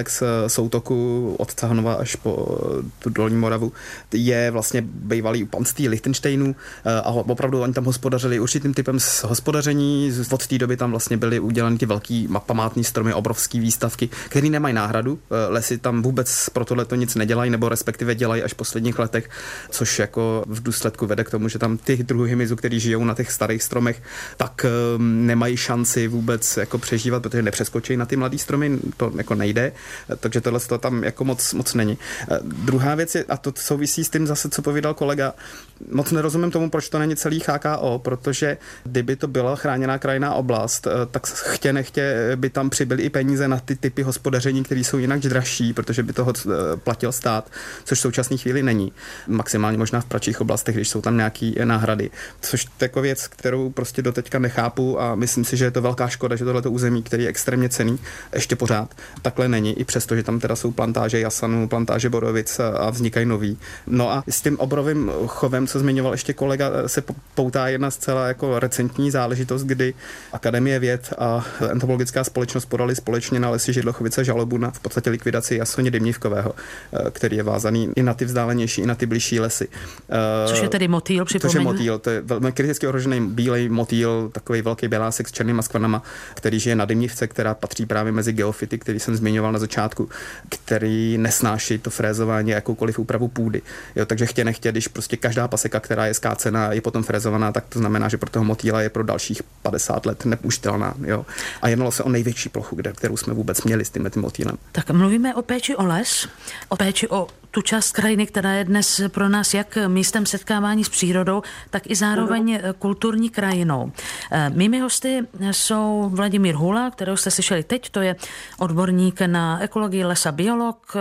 soutoku od Cahanova až po tu Dolní Moravu, je vlastně bývalý panství Lichtenštejnů a opravdu oni tam hospodařili určitým typem hospodaření. Od té doby tam vlastně byly udělány ty velký památný stromy, obrovský výstavky, které nemají náhradu. Lesy tam vůbec pro tohleto nic nedělají, nebo respektive dělají až v posledních letech, což jako v důsledku vede k tomu, že tam ty druhy hmyzu, který žijou na těch starých stromech, tak nemají šanci vůbec jako přežívat, protože nepřeskočí na ty mladý stromy, to jako nejde, takže tohle to tam jako moc není. Druhá věc je, a to souvisí s tím zase, co povídal kolega, moc nerozumím tomu, proč to není celý HKO, protože kdyby to byla chráněná krajinná oblast, tak chtě nechtě by tam přibyly i peníze na ty typy hospodaření, které jsou jinak dražší, protože by toho platil stát, což v současné chvíli není. Maximálně možná v pračích oblastech, když jsou tam nějaký náhrady. Což je jako věc, kterou prostě doteďka nechápu a myslím si, že je to velká škoda, že tohleto území, který je extrémně cenný, ještě pořád takhle není, i přesto, že tam teda jsou plantáže jasanů, plantáže borovic a vznikají nový. No a s tím obrovým chovem, co zmiňoval ještě kolega, se poutá jedna zcela jako recentní záležitost, kdy Akademie věd a entomologická společnost podali společně na Lesy Židlochovice žalobu na v podstatě likvidaci jasoně dymnívkového, který je vázaný i na ty vzdálenější, i na ty bližší lesy. Což je tedy motýl, připomeňme? Což je motýl, to je velmi kriticky ohrožený bílej motýl, takový velký bělásek s černýma skvrnama, který žije na dymnívce, která patří právě mezi geofity, který jsem zmiňoval na začátku, který nesnáší to frézování jakoukoliv úpravu půdy. Jo, takže chtě nechtě, když prostě každá paseka, která je skácená, je potom frézovaná, tak to znamená, že pro toho motýla je pro dalších 50 let nepoužitelná. Jo. A jednalo se o největší plochu, kterou jsme vůbec měli s tím motýlem. Tak mluvíme o péči o les, o péči o tu část krajiny, která je dnes pro nás jak místem setkávání s přírodou, tak i zároveň kulturní krajinou. Mými hosty jsou Vladimír Hůla, kterého jste slyšeli teď, to je odborník na ekologii lesa, biolog,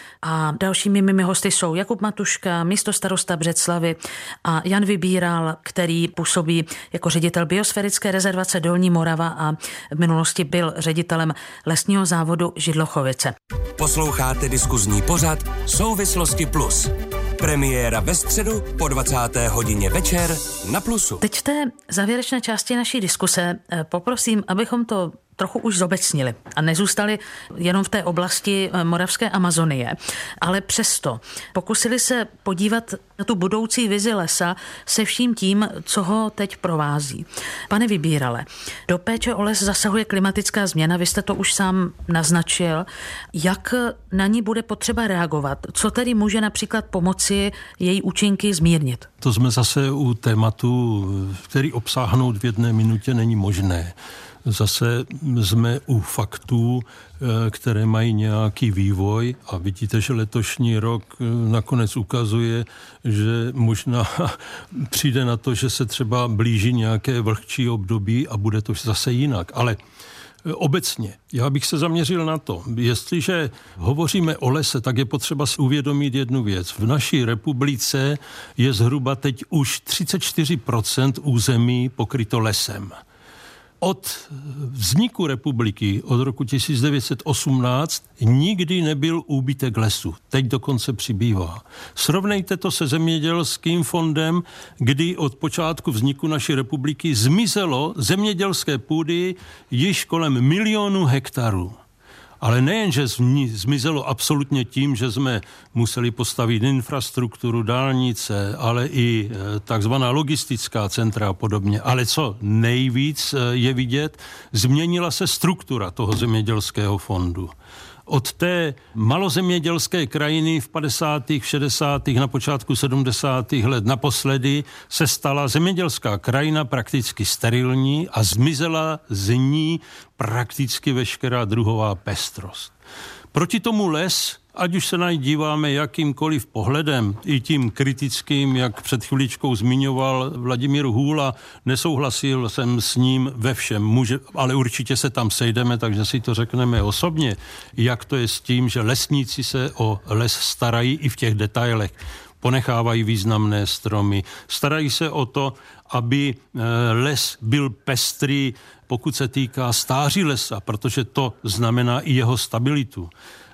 a dalšími mými hosty jsou Jakub Matuška, místostarosta Břeclavy, a Jan Vybíral, který působí jako ředitel biosférické rezervace Dolní Morava a v minulosti byl ředitelem lesního závodu Židlochovice. Posloucháte diskuzní pořad Souvislosti plus. Premiéra ve středu po 20. hodině večer na Plusu. Teď v té závěrečné části naší diskuse poprosím, abychom to trochu už zobecnili a nezůstali jenom v té oblasti moravské Amazonie, ale přesto pokusili se podívat na tu budoucí vizi lesa se vším tím, co ho teď provází. Pane Vybírale, do péče o les zasahuje klimatická změna, vy jste to už sám naznačil. Jak na ní bude potřeba reagovat? Co tedy může například pomoci její účinky zmírnit? To jsme zase u tématu, který obsáhnout v 1 minutě není možné. Zase jsme u faktů, které mají nějaký vývoj a vidíte, že letošní rok nakonec ukazuje, že možná přijde na to, že se třeba blíží nějaké vlhčí období a bude to zase jinak. Ale obecně, já bych se zaměřil na to, jestliže hovoříme o lese, tak je potřeba si uvědomit jednu věc. V naší republice je zhruba teď už 34% území pokryto lesem. Od vzniku republiky, od roku 1918, nikdy nebyl úbytek lesu. Teď dokonce přibývá. Srovnejte to se zemědělským fondem, kdy od počátku vzniku naší republiky zmizelo zemědělské půdy již kolem 1 milionu hektarů. Ale nejen, že zmizelo absolutně tím, že jsme museli postavit infrastrukturu, dálnice, ale i takzvaná logistická centra a podobně. Ale co nejvíc je vidět, změnila se struktura toho zemědělského fondu. Od té malozemědělské krajiny v 50., 60., na počátku 70. let naposledy se stala zemědělská krajina prakticky sterilní a zmizela z ní prakticky veškerá druhová pestrost. Proti tomu les, ať už se na ní díváme jakýmkoliv pohledem, i tím kritickým, jak před chviličkou zmiňoval Vladimír Hůla, nesouhlasil jsem s ním ve všem, ale určitě se tam sejdeme, takže si to řekneme osobně, jak to je s tím, že lesníci se o les starají i v těch detailech. Ponechávají významné stromy, starají se o to, aby les byl pestrý, pokud se týká stáří lesa, protože to znamená i jeho stabilitu.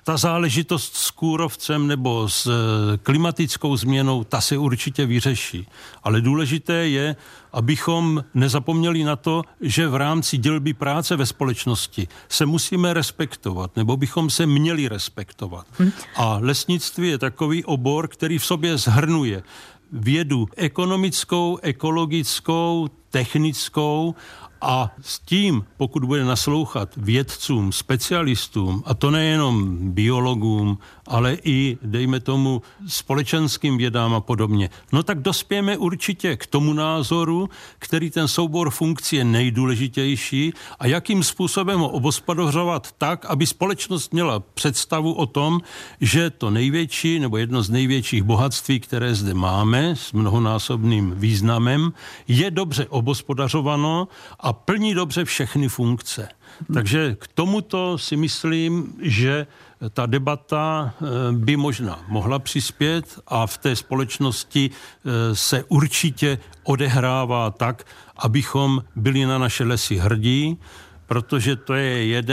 ta záležitost s kůrovcem nebo s klimatickou změnou, ta se určitě vyřeší. Ale důležité je, abychom nezapomněli na to, že v rámci dělby práce ve společnosti se musíme respektovat, nebo bychom se měli respektovat. A lesnictví je takový obor, který v sobě shrnuje vědu ekonomickou, ekologickou, technickou a s tím, pokud bude naslouchat vědcům, specialistům, a to nejenom biologům, ale i, dejme tomu, společenským vědám a podobně, no tak dospějeme určitě k tomu názoru, který ten soubor funkcí je nejdůležitější a jakým způsobem ho obospodařovat tak, aby společnost měla představu o tom, že to největší nebo jedno z největších bohatství, které zde máme s mnohonásobným významem, je dobře obospodařováno a plní dobře všechny funkce. Takže k tomuto si myslím, že ta debata by možná mohla přispět a v té společnosti se určitě odehrává tak, abychom byli na naše lesy hrdí, protože to je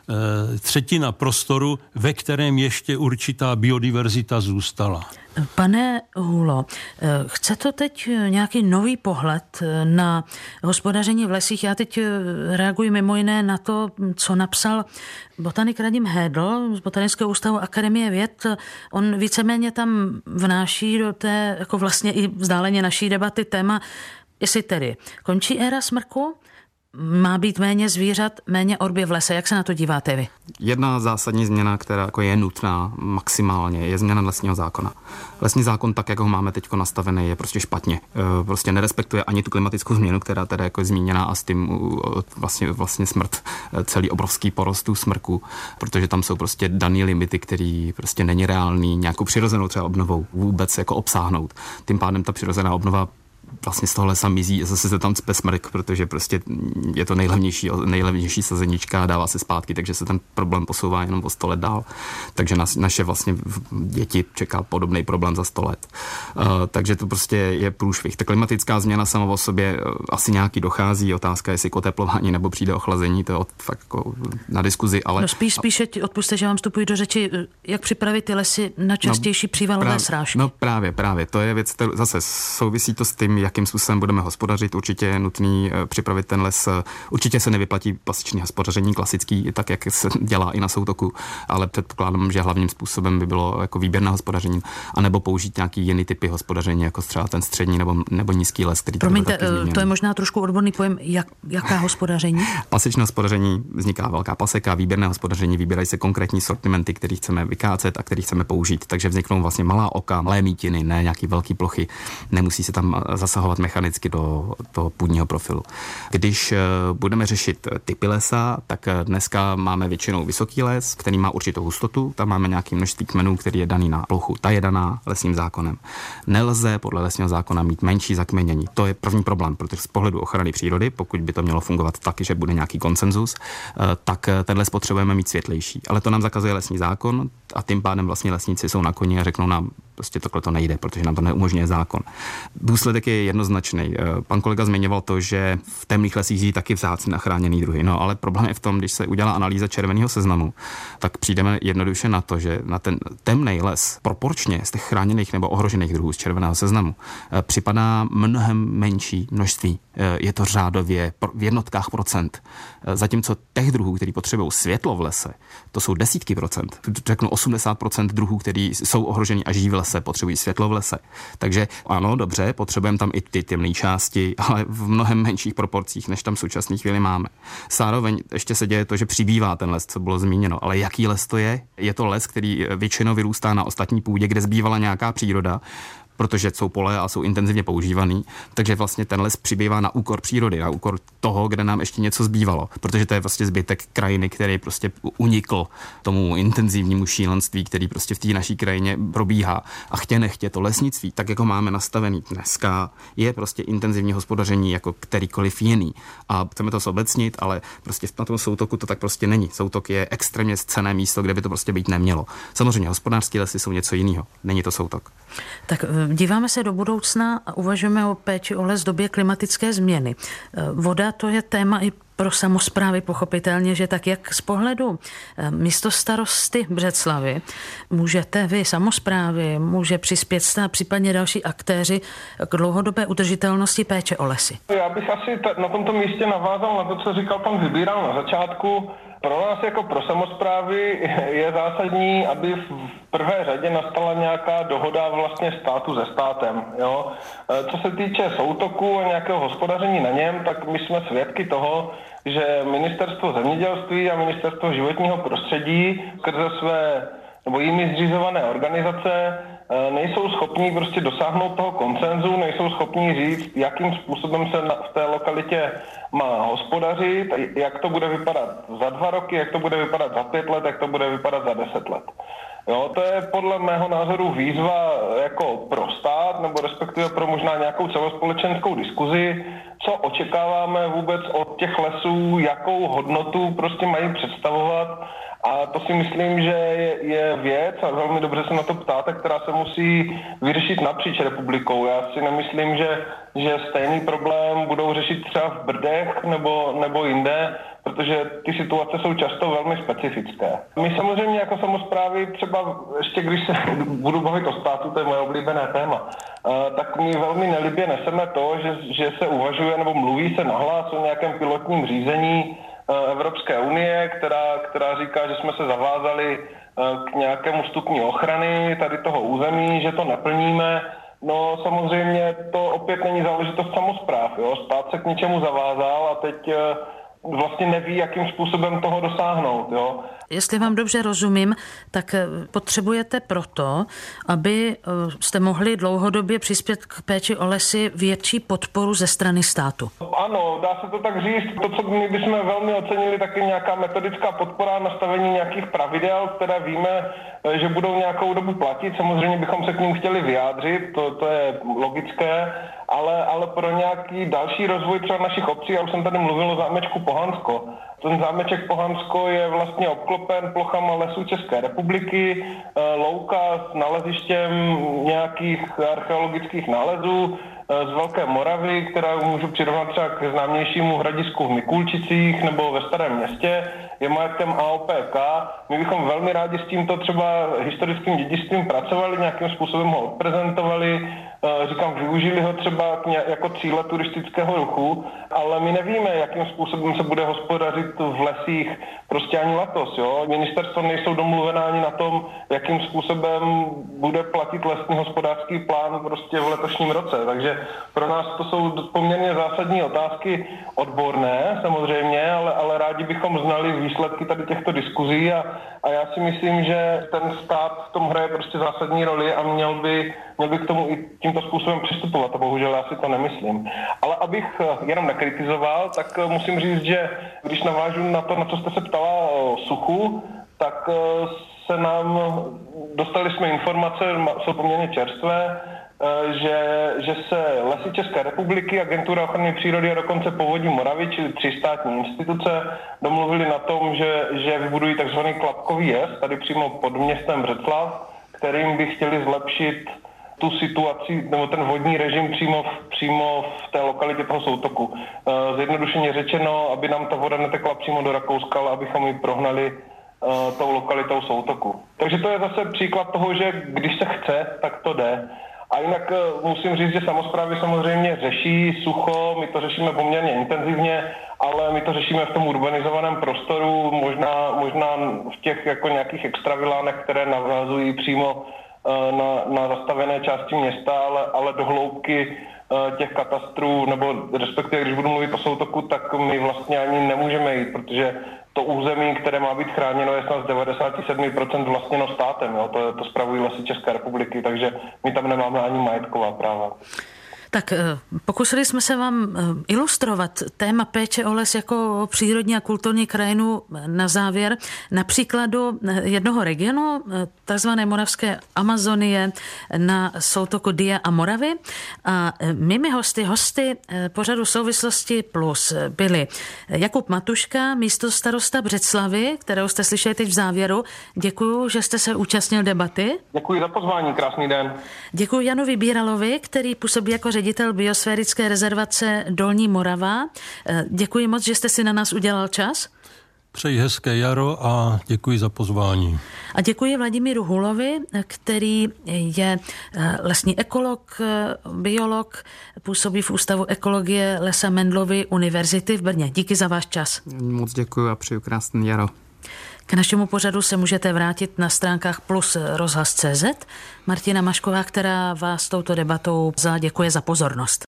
třetina prostoru, ve kterém ještě určitá biodiverzita zůstala. Pane Hůlo, chce to teď nějaký nový pohled na hospodaření v lesích? Já teď reaguji mimo jiné na to, co napsal botanik Radim Hédl z Botanického ústavu Akademie věd. On víceméně tam vnáší do té, jako vlastně i vzdáleně naší debaty téma, jestli tedy končí éra smrku, má být méně zvířat, méně orby v lese. Jak se na to díváte vy? Jedna zásadní změna, která jako je nutná maximálně, je změna lesního zákona. Lesní zákon, tak jak ho máme teď nastavený, je prostě špatně. Prostě nerespektuje ani tu klimatickou změnu, která teda jako je zmíněná, a s tím vlastně smrt, celý obrovský porost smrku, protože tam jsou prostě daný limity, který prostě není reálný nějakou přirozenou třeba obnovou vůbec jako obsáhnout. Tím pádem ta přirozená obnova vlastně z toho lesa mizí, zase se tam cpe smrk, protože prostě je to nejlevnější sazenička a dává se zpátky, takže se ten problém posouvá jenom o 100 let dál. Takže naše vlastně děti čeká podobný problém za 100 let. Takže to prostě je průšvih. Ta klimatická změna sama o sobě asi nějaký dochází. Otázka, jestli k oteplování nebo přijde ochlazení, to je fakt jako na diskuzi, ale... No spíše odpusťte, že vám vstupuji do řeči, jak připravit ty lesy na častější přívalové srážky. No právě. To je věc, zase souvisí to s tím, jakým způsobem budeme hospodařit. Určitě je nutný připravit ten les. Určitě se nevyplatí klasiční hospodaření, klasický, tak jak se dělá i na soutoku, ale předpokládám, že hlavním způsobem by bylo jako výběrné hospodaření, anebo použít nějaký jiný typy hospodaření, jako třeba ten střední nebo nízký les, který... Promiňte, to je možná trošku odborný pojem, jaká hospodaření? Paseční hospodaření, vzniká velká paseka, výběrné hospodaření, vybírají se konkrétní sortimenty, které chceme vykácet a které chceme použít. Takže vzniknou vlastně malá oka, malé mítiny, ne nějaký velký plochy. Nemusí se tam zasahovat mechanicky do toho půdního profilu. Když budeme řešit typy lesa, tak dneska máme většinou vysoký les, který má určitou hustotu, tam máme nějaké množství kmenů, který je daný na plochu. Ta je daná lesním zákonem. Nelze podle lesního zákona mít menší zakmenění. To je první problém, protože z pohledu ochrany přírody, pokud by to mělo fungovat tak, že bude nějaký konsenzus, tak ten les potřebujeme mít světlejší. Ale to nám zakazuje lesní zákon a tím pádem vlastně lesníci jsou na koni a řeknou nám, prostě takhle to nejde, protože nám to neumožňuje zákon. Důsledek je jednoznačný. Pan kolega zmiňoval to, že v temných lesích žijí taky vzácně a chráněný druhy. No, ale problém je v tom, když se udělá analýza červeného seznamu, tak přijdeme jednoduše na to, že na ten temný les proporčně z těch chráněných nebo ohrožených druhů z červeného seznamu připadá mnohem menší množství. Je to řádově v jednotkách procent. Zatímco těch druhů, který potřebují světlo v lese, to jsou desítky procent. Řeknu 80% druhů, který jsou ohroženi a žijí v lese, potřebují světlo v lese. Takže ano, dobře, potřebujeme tam i ty temné části, ale v mnohem menších proporcích, než tam v současné chvíli máme. Zároveň ještě se děje to, že přibývá ten les, co bylo zmíněno. Ale jaký les to je? Je to les, který většinou vyrůstá na ostatní půdě, kde zbývala nějaká příroda, protože jsou pole a jsou intenzivně používaný, takže vlastně ten les přibývá na úkor přírody, na úkor toho, kde nám ještě něco zbývalo, protože to je vlastně zbytek krajiny, který prostě unikl tomu intenzivnímu šílenství, který prostě v té naší krajině probíhá. A chtě nechtě to lesnictví, tak jako máme nastavený dneska, je prostě intenzivní hospodaření jako kterýkoliv jiný. A chceme to zobecnit, ale prostě na tom soutoku to tak prostě není. Soutok je extrémně cenné místo, kde by to prostě být nemělo. Samozřejmě hospodářské lesy jsou něco jiného, není to soutok. Tak díváme se do budoucna a uvažujeme o péči o les v době klimatické změny. Voda, to je téma i pro samosprávy pochopitelně, že tak jak z pohledu místostarosty Břeclavi můžete vy, samosprávy, může přispět stát, případně další aktéři k dlouhodobé udržitelnosti péče o lesy. Já bych asi na tomto místě navázal na to, co říkal pan Vybíral na začátku. Pro nás jako pro samosprávy je zásadní, aby v prvé řadě nastala nějaká dohoda vlastně státu se státem. Jo? Co se týče soutoku a nějakého hospodaření na něm, tak my jsme svědky toho, že Ministerstvo zemědělství a Ministerstvo životního prostředí skrze své nebo jimi zřizované organizace nejsou schopní prostě dosáhnout toho konsenzu, nejsou schopní říct, jakým způsobem se v té lokalitě má hospodařit, jak to bude vypadat za 2 roky, jak to bude vypadat za 5 let, jak to bude vypadat za 10 let. Jo, to je podle mého názoru výzva jako pro stát, nebo respektive pro možná nějakou celospolečenskou diskuzi, co očekáváme vůbec od těch lesů, jakou hodnotu prostě mají představovat. A to si myslím, že je věc, a velmi dobře se na to ptáte, která se musí vyřešit napříč republikou. Já si nemyslím, že stejný problém budou řešit třeba v Brdech nebo jinde, protože ty situace jsou často velmi specifické. My samozřejmě jako samosprávy, třeba ještě když se budu bavit o státu, to je moje oblíbené téma, tak my velmi nelibě neseme to, že se uvažuje nebo mluví se nahlas o nějakém pilotním řízení Evropské unie, která říká, že jsme se zavázali k nějakému stupni ochrany tady toho území, že to naplníme. No samozřejmě to opět není záležitost samospráv. Jo? Stát se k něčemu zavázal a teď vlastně neví, jakým způsobem toho dosáhnout. Jo? Jestli vám dobře rozumím, tak potřebujete proto, aby jste mohli dlouhodobě přispět k péči o lesy, větší podporu ze strany státu. Ano, dá se to tak říct. To, co my bychom velmi ocenili, tak je nějaká metodická podpora, nastavení nějakých pravidel, které víme, že budou nějakou dobu platit. Samozřejmě bychom se k ním chtěli vyjádřit, to je logické, ale pro nějaký další rozvoj třeba našich obcí, já už jsem tady mluvil o zámečku Pohansko. Ten zámeček Pohansko je vlastně obklopen plochama lesů České republiky, louka s nalezištěm nějakých archeologických nálezů z Velké Moravy, která můžu přirovnat třeba k známějšímu hradisku v Mikulčicích nebo ve Starém Městě, je majetkem AOPK. My bychom velmi rádi s tímto třeba historickým dědictvím pracovali, nějakým způsobem ho odprezentovali, říkám, využili ho třeba jako cíle turistického ruchu, ale my nevíme, jakým způsobem se bude hospodařit v lesích prostě ani letos. Jo? Ministerstvo nejsou domluvená ani na tom, jakým způsobem bude platit lesní hospodářský plán prostě v letošním roce. Takže pro nás to jsou poměrně zásadní otázky odborné samozřejmě, ale rádi bychom znali výsledky tady těchto diskuzí a já si myslím, že ten stát v tom hraje prostě zásadní roli a měl by k tomu i tímto způsobem přistupovat a bohužel já si to nemyslím. Ale abych jenom nekritizoval, tak musím říct, že když navážu na to, na co jste se ptala o suchu, tak se nám, dostali jsme informace, jsou poměrně čerstvé, že se Lesy České republiky, Agentura ochrany přírody a dokonce Povodí Moravy, čili 3 státní instituce, domluvili na tom, že vybudují takzvaný klapkový jez, tady přímo pod městem Břeclav, kterým by chtěli zlepšit tu situaci, nebo ten vodní režim přímo v té lokalitě toho soutoku. Zjednodušeně řečeno, aby nám ta voda netekla přímo do Rakouska, ale abychom ji prohnali tou lokalitou soutoku. Takže to je zase příklad toho, že když se chce, tak to jde. A jinak musím říct, že samosprávy samozřejmě řeší sucho, my to řešíme poměrně intenzivně, ale my to řešíme v tom urbanizovaném prostoru, možná v těch jako nějakých extravilánech, které navazují přímo na zastavené části města, ale do hloubky těch katastrů, nebo respektive, když budu mluvit o soutoku, tak my vlastně ani nemůžeme jít, protože to území, které má být chráněno, je snad z 97% vlastněno státem. Jo? To spravují Lesy České republiky, takže my tam nemáme ani majetková práva. Tak pokusili jsme se vám ilustrovat téma péče o les jako přírodní a kulturní krajinu na závěr na příkladu jednoho regionu, takzvané moravské Amazonie na soutoku Dyje a Moravy. A mými hosty pořadu Souvislosti plus byli Jakub Matuška, místostarosta Břeclavy, kterou jste slyšeli teď v závěru. Děkuju, že jste se účastnil debaty. Děkuji za pozvání, krásný den. Děkuji Janu Vybíralovi, který působí jako ředitel biosférické rezervace Dolní Morava. Děkuji moc, že jste si na nás udělal čas. Přeji hezké jaro a děkuji za pozvání. A děkuji Vladimíru Hulovi, který je lesní ekolog, biolog, působí v Ústavu ekologie Lesa Mendelovy univerzity v Brně. Díky za váš čas. Moc děkuji a přeju krásný jaro. K našemu pořadu se můžete vrátit na stránkách Plus rozhlas.cz. Martina Mašková, která vás touto debatou vzala, děkuje za pozornost.